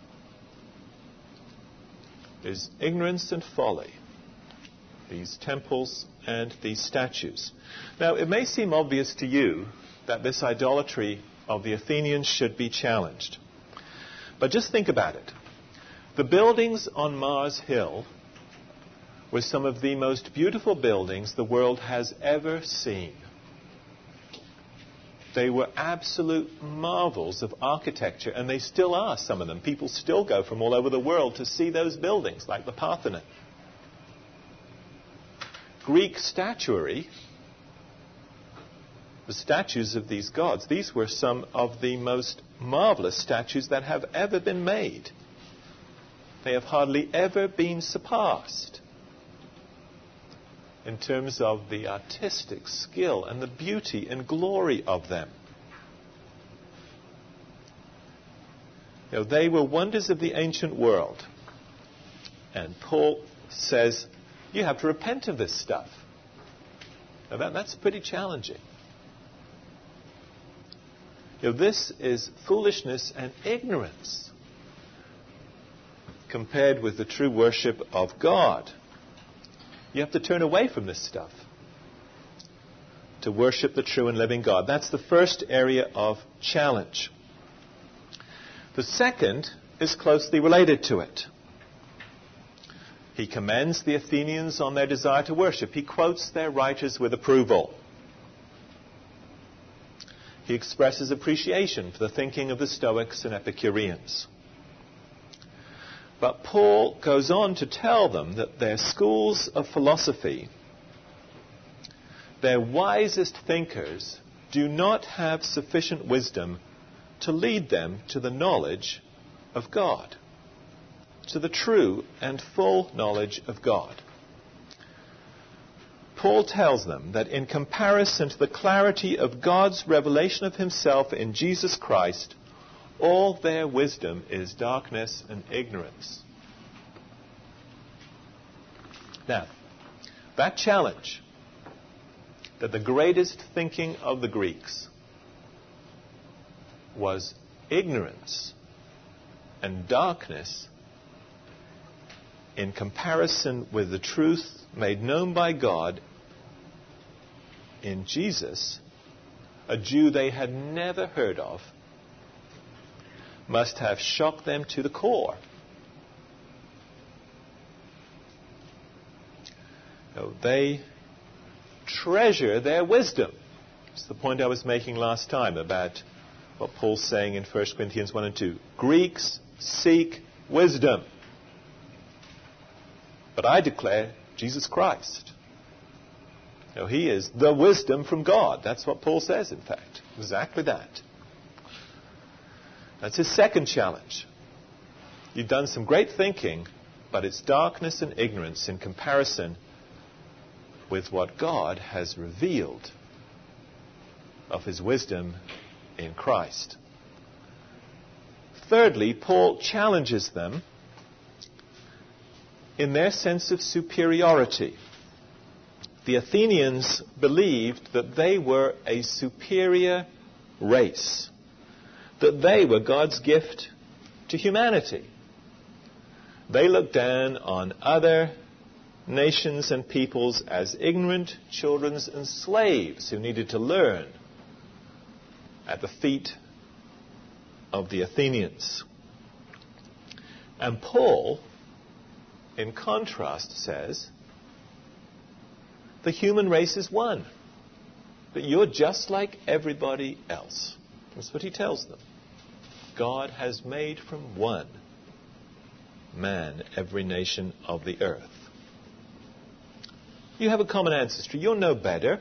is ignorance and folly. These temples and these statues. Now, it may seem obvious to you that this idolatry of the Athenians should be challenged. But just think about it. The buildings on Mars Hill were some of the most beautiful buildings the world has ever seen. They were absolute marvels of architecture, and they still are, some of them. People still go from all over the world to see those buildings, like the Parthenon. Greek statuary, the statues of these gods, these were some of the most marvelous statues that have ever been made. They have hardly ever been surpassed in terms of the artistic skill and the beauty and glory of them. You know, they were wonders of the ancient world. And Paul says, you have to repent of this stuff. Now that, that's pretty challenging. You know, this is foolishness and ignorance compared with the true worship of God. You have to turn away from this stuff to worship the true and living God. That's the first area of challenge. The second is closely related to it. He commends the Athenians on their desire to worship. He quotes their writers with approval. He expresses appreciation for the thinking of the Stoics and Epicureans. But Paul goes on to tell them that their schools of philosophy, their wisest thinkers, do not have sufficient wisdom to lead them to the knowledge of God, to the true and full knowledge of God. Paul tells them that in comparison to the clarity of God's revelation of himself in Jesus Christ, all their wisdom is darkness and ignorance. Now, that challenge, that the greatest thinking of the Greeks was ignorance and darkness in comparison with the truth made known by God in Jesus, a Jew they had never heard of, must have shocked them to the core. So they treasure their wisdom. It's the point I was making last time about what Paul's saying in First Corinthians one and two. Greeks seek wisdom. But I declare Jesus Christ. You know, he is the wisdom from God. That's what Paul says, in fact. Exactly that. That's his second challenge. You've done some great thinking, but it's darkness and ignorance in comparison with what God has revealed of his wisdom in Christ. Thirdly, Paul challenges them in their sense of superiority. The Athenians believed that they were a superior race, that they were God's gift to humanity. They looked down on other nations and peoples as ignorant children and slaves who needed to learn at the feet of the Athenians. And Paul, in contrast, says, the human race is one, but you're just like everybody else. That's what he tells them. God has made from one man every nation of the earth. You have a common ancestry. You're no better.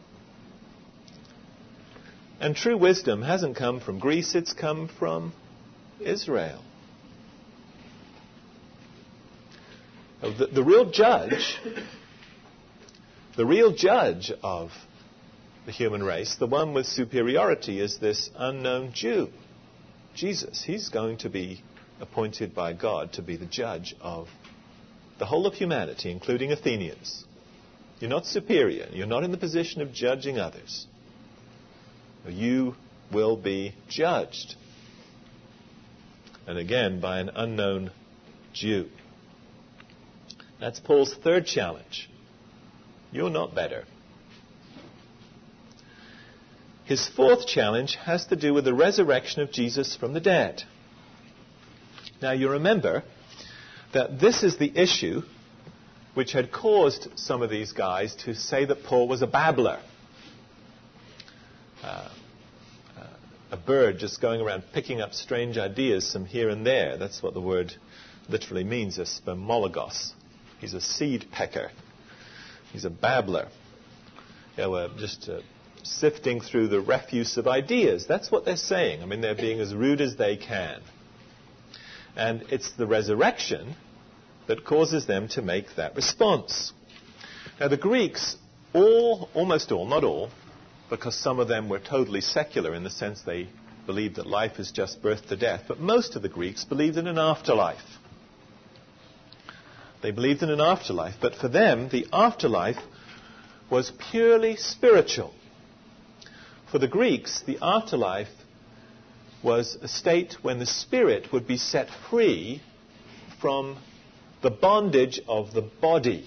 And true wisdom hasn't come from Greece, it's come from Israel. The, the real judge, the real judge of the human race, the one with superiority, is this unknown Jew, Jesus. He's going to be appointed by God to be the judge of the whole of humanity, including Athenians. You're not superior. You're not in the position of judging others. You will be judged. And again, by an unknown Jew. That's Paul's third challenge. You're not better. His fourth challenge has to do with the resurrection of Jesus from the dead. Now, you remember that this is the issue which had caused some of these guys to say that Paul was a babbler. Uh, uh, a bird just going around picking up strange ideas from here and there. That's what the word literally means, a spermologos. He's a seed pecker. He's a babbler. You know, uh, just uh, sifting through the refuse of ideas. That's what they're saying. I mean, they're being as rude as they can. And it's the resurrection that causes them to make that response. Now, the Greeks, all, almost all, not all, because some of them were totally secular in the sense they believed that life is just birth to death, but most of the Greeks believed in an afterlife. They believed in an afterlife, but for them, the afterlife was purely spiritual. For the Greeks, the afterlife was a state when the spirit would be set free from the bondage of the body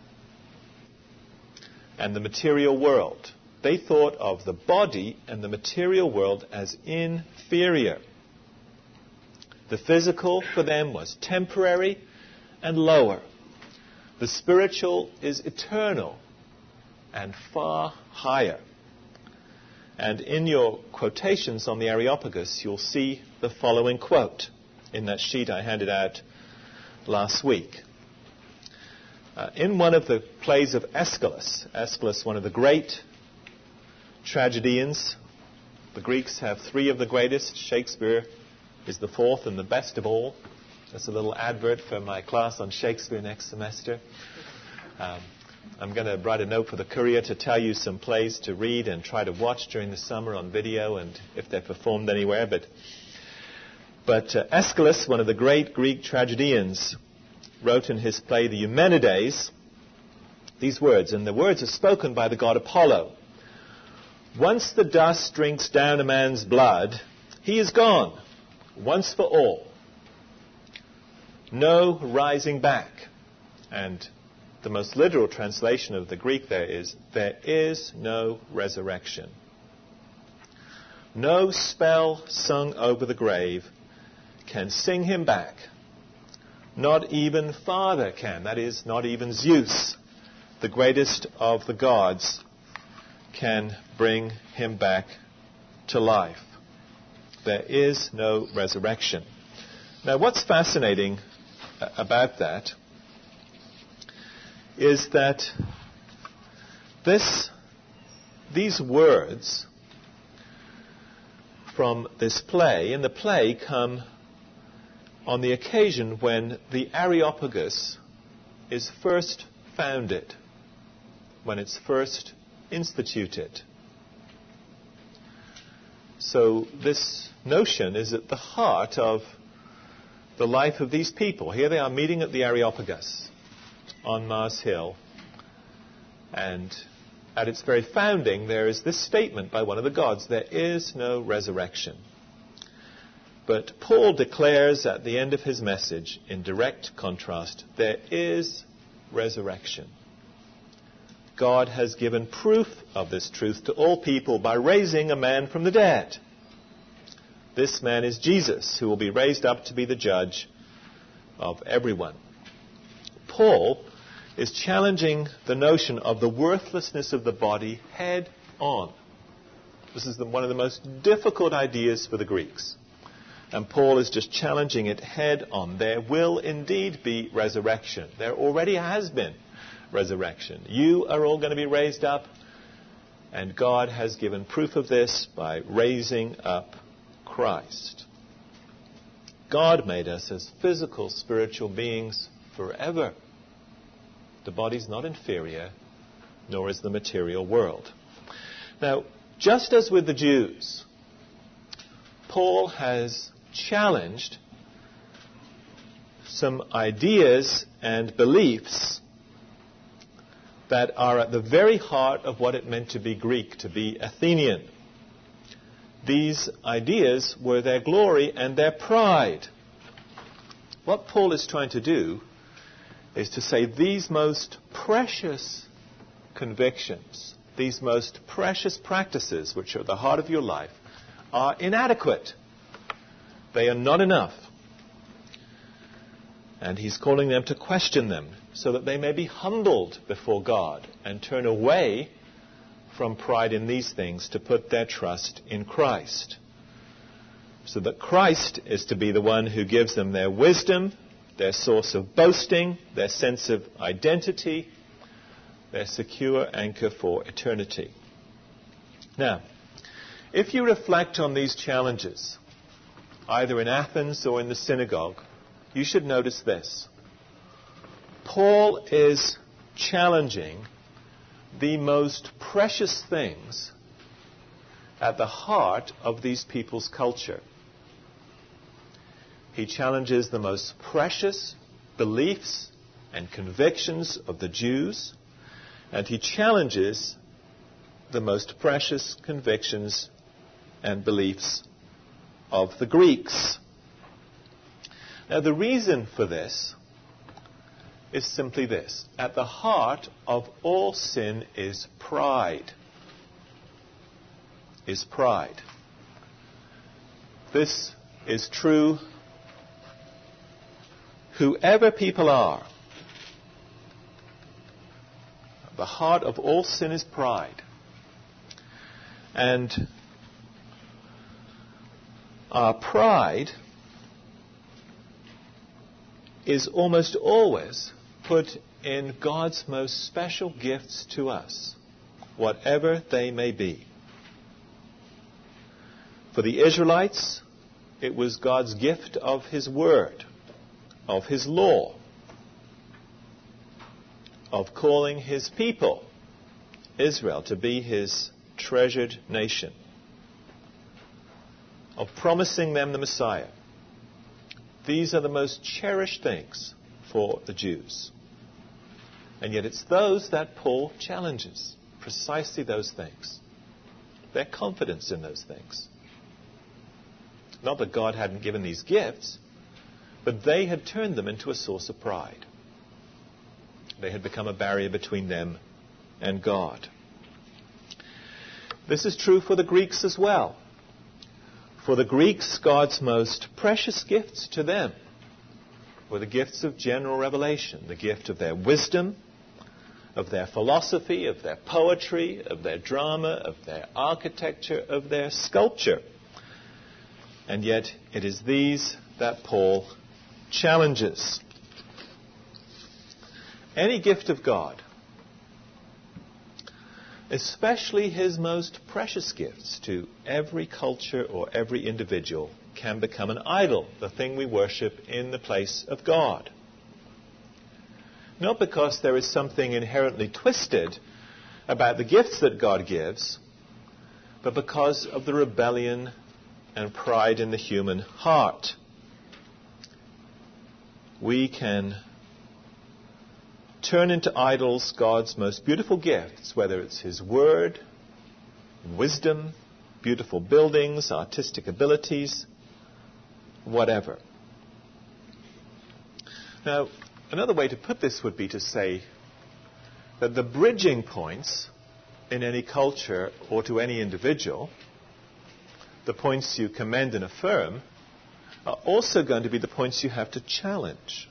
and the material world. They thought of the body and the material world as inferior. The physical for them was temporary and lower. The spiritual is eternal and far higher. And in your quotations on the Areopagus, you'll see the following quote in that sheet I handed out last week. Uh, in one of the plays of Aeschylus, Aeschylus, one of the great tragedians, the Greeks have three of the greatest. Shakespeare is the fourth and the best of all. That's a little advert for my class on Shakespeare next semester. Um, I'm going to write a note for the Courier to tell you some plays to read and try to watch during the summer on video and if they're performed anywhere. But, but uh, Aeschylus, one of the great Greek tragedians, wrote in his play The Eumenides these words, and the words are spoken by the god Apollo. Once the dust drinks down a man's blood, he is gone, once for all. No rising back. And the most literal translation of the Greek there is, there is no resurrection. No spell sung over the grave can sing him back. Not even Father can. That is, not even Zeus, the greatest of the gods, can bring him back to life. There is no resurrection. Now, what's fascinating about that is that this, these words from this play. In the play come on the occasion when the Areopagus is first founded, when it's first instituted. So this notion is at the heart of the life of these people. Here they are meeting at the Areopagus on Mars Hill. And at its very founding, there is this statement by one of the gods: there is no resurrection. But Paul declares at the end of his message, in direct contrast, there is resurrection. God has given proof of this truth to all people by raising a man from the dead. This man is Jesus, who will be raised up to be the judge of everyone. Paul is challenging the notion of the worthlessness of the body head on. This is the, one of the most difficult ideas for the Greeks. And Paul is just challenging it head on. There will indeed be resurrection. There already has been resurrection. You are all going to be raised up, and God has given proof of this by raising up Christ. God made us as physical, spiritual beings forever. The body's not inferior, nor is the material world. Now, just as with the Jews, Paul has challenged some ideas and beliefs that are at the very heart of what it meant to be Greek, to be Athenian. These ideas were their glory and their pride. What Paul is trying to do is to say these most precious convictions, these most precious practices, which are at the heart of your life, are inadequate. They are not enough. And he's calling them to question them so that they may be humbled before God and turn away from pride in these things to put their trust in Christ. So that Christ is to be the one who gives them their wisdom, their source of boasting, their sense of identity, their secure anchor for eternity. Now, if you reflect on these challenges, either in Athens or in the synagogue, you should notice this. Paul is challenging the most precious things at the heart of these people's culture. He challenges the most precious beliefs and convictions of the Jews, and he challenges the most precious convictions and beliefs of the Greeks. Now, the reason for this is simply this. At the heart of all sin is pride. Is pride. This is true whoever people are. The heart of all sin is pride. And our pride is almost always put in God's most special gifts to us, whatever they may be. For the Israelites, it was God's gift of His Word, of His law, of calling His people, Israel, to be His treasured nation, of promising them the Messiah. These are the most cherished things for the Jews. And yet it's those that Paul challenges, precisely those things. Their confidence in those things. Not that God hadn't given these gifts, but they had turned them into a source of pride. They had become a barrier between them and God. This is true for the Greeks as well. For the Greeks, God's most precious gifts to them were the gifts of general revelation, the gift of their wisdom, of their philosophy, of their poetry, of their drama, of their architecture, of their sculpture. And yet it is these that Paul challenges. Any gift of God especially his most precious gifts to every culture or every individual, can become an idol, the thing we worship in the place of God. Not because there is something inherently twisted about the gifts that God gives, but because of the rebellion and pride in the human heart. We can turn into idols God's most beautiful gifts, whether it's His Word, wisdom, beautiful buildings, artistic abilities, whatever. Now, another way to put this would be to say that the bridging points in any culture or to any individual, the points you commend and affirm, are also going to be the points you have to challenge.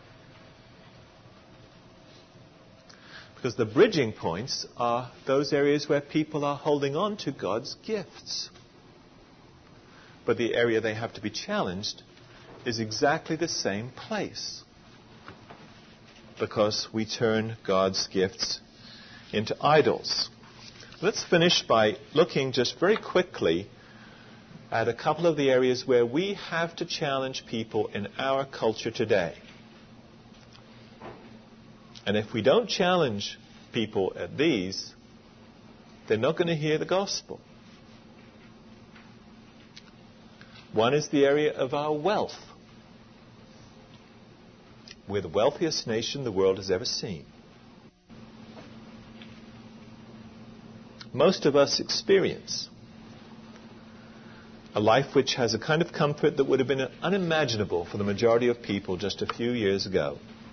Because the bridging points are those areas where people are holding on to God's gifts. But the area they have to be challenged is exactly the same place. Because we turn God's gifts into idols. Let's finish by looking just very quickly at a couple of the areas where we have to challenge people in our culture today. And if we don't challenge people at these, they're not going to hear the gospel. One is the area of our wealth. We're the wealthiest nation the world has ever seen. Most of us experience a life which has a kind of comfort that would have been unimaginable for the majority of people just a few years ago.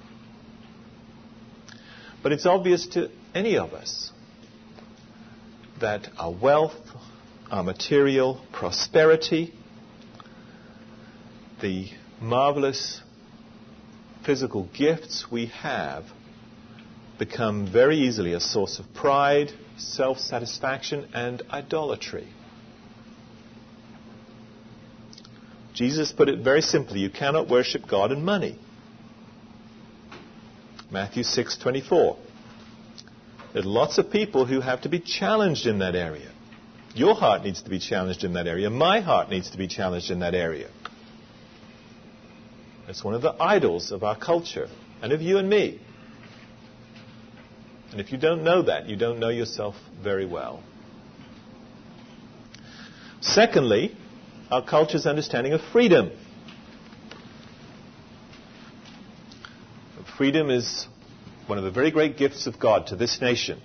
But it's obvious to any of us that our wealth, our material prosperity, the marvelous physical gifts we have become very easily a source of pride, self-satisfaction, and idolatry. Jesus put it very simply: you cannot worship God and money. Matthew six twenty-four. There are lots of people who have to be challenged in that area. Your heart needs to be challenged in that area. My heart needs to be challenged in that area. It's one of the idols of our culture and of you and me. And if you don't know that, you don't know yourself very well. Secondly, our culture's understanding of freedom. Freedom is one of the very great gifts of God to this nation.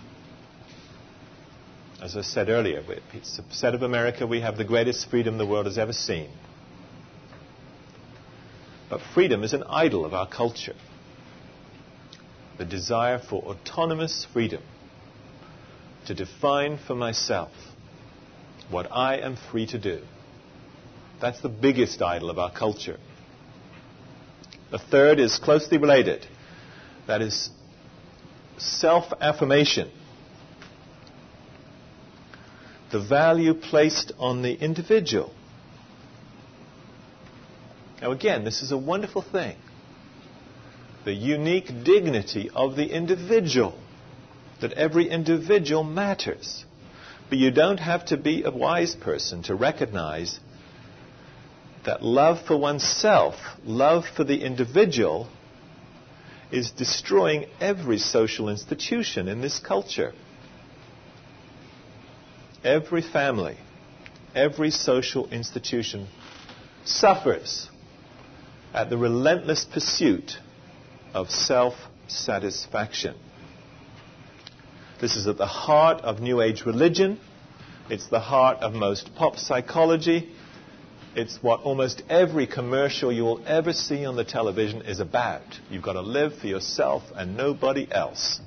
As I said earlier, it's said of America, we have the greatest freedom the world has ever seen. But freedom is an idol of our culture. The desire for autonomous freedom to define for myself what I am free to do. That's the biggest idol of our culture. The third is closely related. That is self-affirmation. The value placed on the individual. Now again, this is a wonderful thing. The unique dignity of the individual. That every individual matters. But you don't have to be a wise person to recognize that love for oneself, love for the individual, is destroying every social institution in this culture. Every family, every social institution suffers at the relentless pursuit of self-satisfaction. This is at the heart of New Age religion. It's the heart of most pop psychology. It's what almost every commercial you will ever see on the television is about. You've got to live for yourself and nobody else.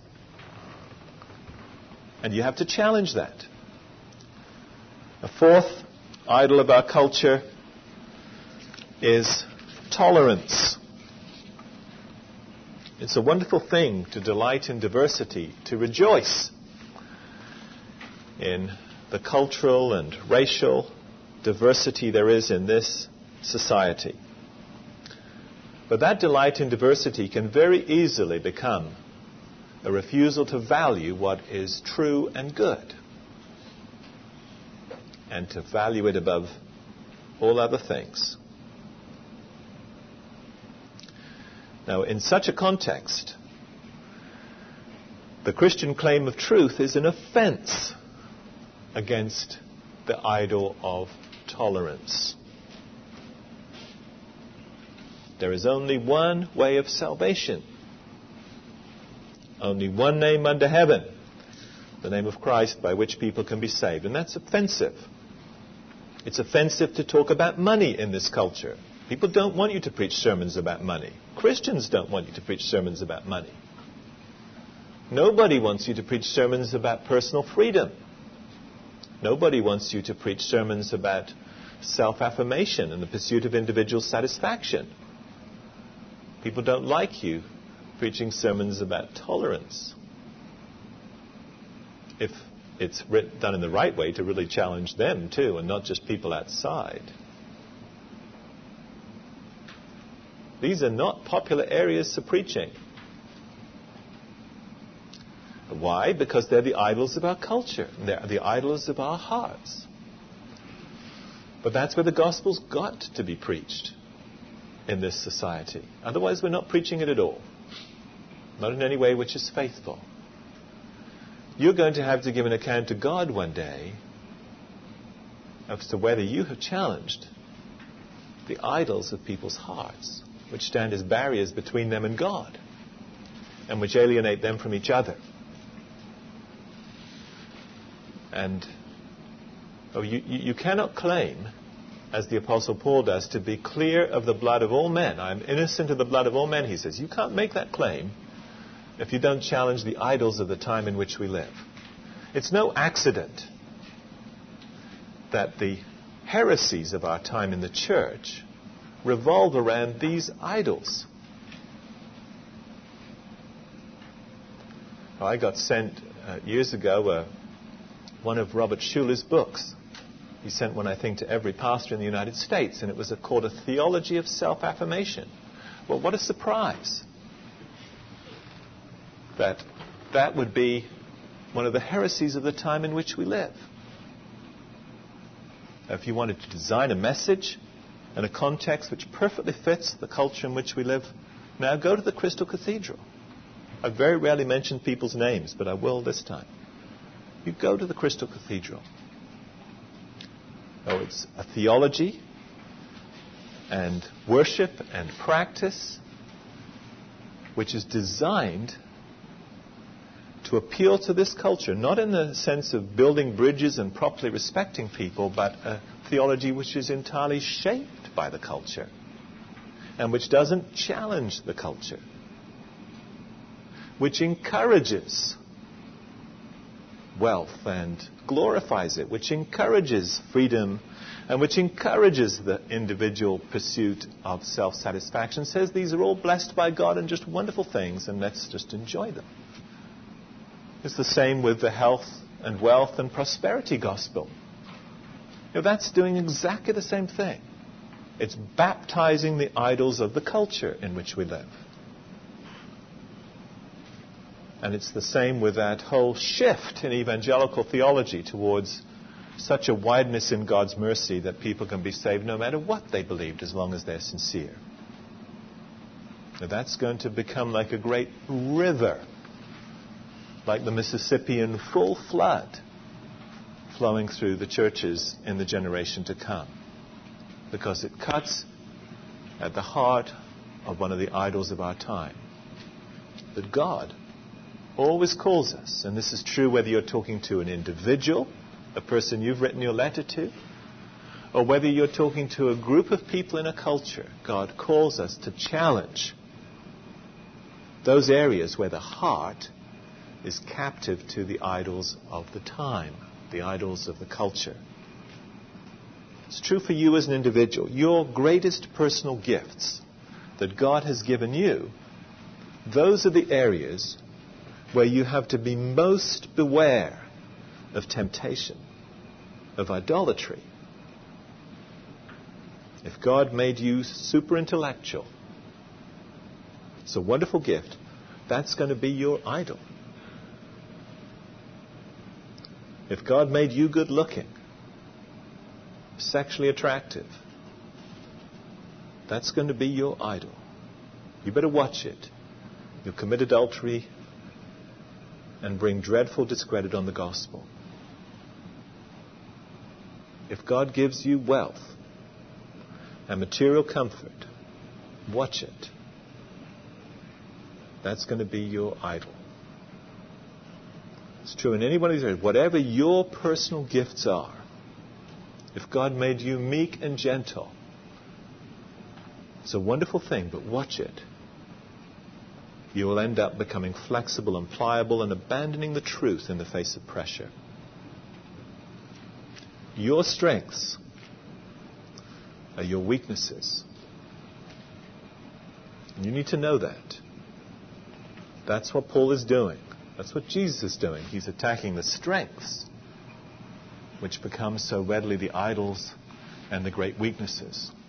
And you have to challenge that. The fourth idol of our culture is tolerance. It's a wonderful thing to delight in diversity, to rejoice in the cultural and racial diversity there is in this society. But that delight in diversity can very easily become A refusal to value what is true and good, and to value it above all other things. Now, in such a context, the Christian claim of truth is an offense against the idol of tolerance. There is only one way of salvation. Only one name under heaven, the name of Christ, by which people can be saved. And that's offensive. It's offensive to talk about money in this culture. People don't want you to preach sermons about money. Christians don't want you to preach sermons about money. Nobody wants you to preach sermons about personal freedom. Nobody wants you to preach sermons about self-affirmation and the pursuit of individual satisfaction. People don't like you preaching sermons about tolerance. If it's writ- done in the right way to really challenge them too, and not just people outside. These are not popular areas for preaching. Why? Because they're the idols of our culture. They're the idols of our hearts. But that's where the gospel's got to be preached in this society. Otherwise, we're not preaching it at all. Not in any way which is faithful. You're going to have to give an account to God one day as to whether you have challenged the idols of people's hearts, which stand as barriers between them and God, and which alienate them from each other. And oh, you, you, you cannot claim, as the Apostle Paul does, to be clear of the blood of all men. I am innocent of the blood of all men, he says. You can't make that claim if you don't challenge the idols of the time in which we live. It's no accident that the heresies of our time in the church revolve around these idols. I got sent uh, years ago uh, one of Robert Schuller's books. He sent one, I think, to every pastor in the United States, and it was a, called A Theology of Self-Affirmation. Well, what a surprise that that would be one of the heresies of the time in which we live. If you wanted to design a message and a context which perfectly fits the culture in which we live, now go to the Crystal Cathedral. I very rarely mention people's names, but I will this time. You go to the Crystal Cathedral. Oh, it's a theology and worship and practice which is designed to appeal to this culture, not in the sense of building bridges and properly respecting people, but a theology which is entirely shaped by the culture and which doesn't challenge the culture, which encourages wealth and glorifies it, which encourages freedom and which encourages the individual pursuit of self-satisfaction, says these are all blessed by God and just wonderful things, and let's just enjoy them. It's the same with the health and wealth and prosperity gospel. You know, that's doing exactly the same thing. It's baptizing the idols of the culture in which we live. And it's the same with that whole shift in evangelical theology towards such a wideness in God's mercy that people can be saved no matter what they believed, as long as they're sincere. Now that's going to become like a great river, like the Mississippi in full flood, flowing through the churches in the generation to come, because it cuts at the heart of one of the idols of our time. But God always calls us, and this is true whether you're talking to an individual, a person you've written your letter to, or whether you're talking to a group of people in a culture. God calls us to challenge those areas where the heart is captive to the idols of the time, the idols of the culture. It's true for you as an individual. Your greatest personal gifts that God has given you, those are the areas where you have to be most beware of temptation, of idolatry. If God made you super intellectual, it's a wonderful gift. That's going to be your idol. If God made you good looking, sexually attractive, that's going to be your idol. You better watch it. You'll commit adultery and bring dreadful discredit on the gospel. If God gives you wealth and material comfort, watch it. That's going to be your idol. It's true in any one of these areas. Whatever your personal gifts are, if God made you meek and gentle, it's a wonderful thing, but watch it. You will end up becoming flexible and pliable and abandoning the truth in the face of pressure. Your strengths are your weaknesses. And you need to know that. That's what Paul is doing. That's what Jesus is doing. He's attacking the strengths, which become so readily the idols and the great weaknesses.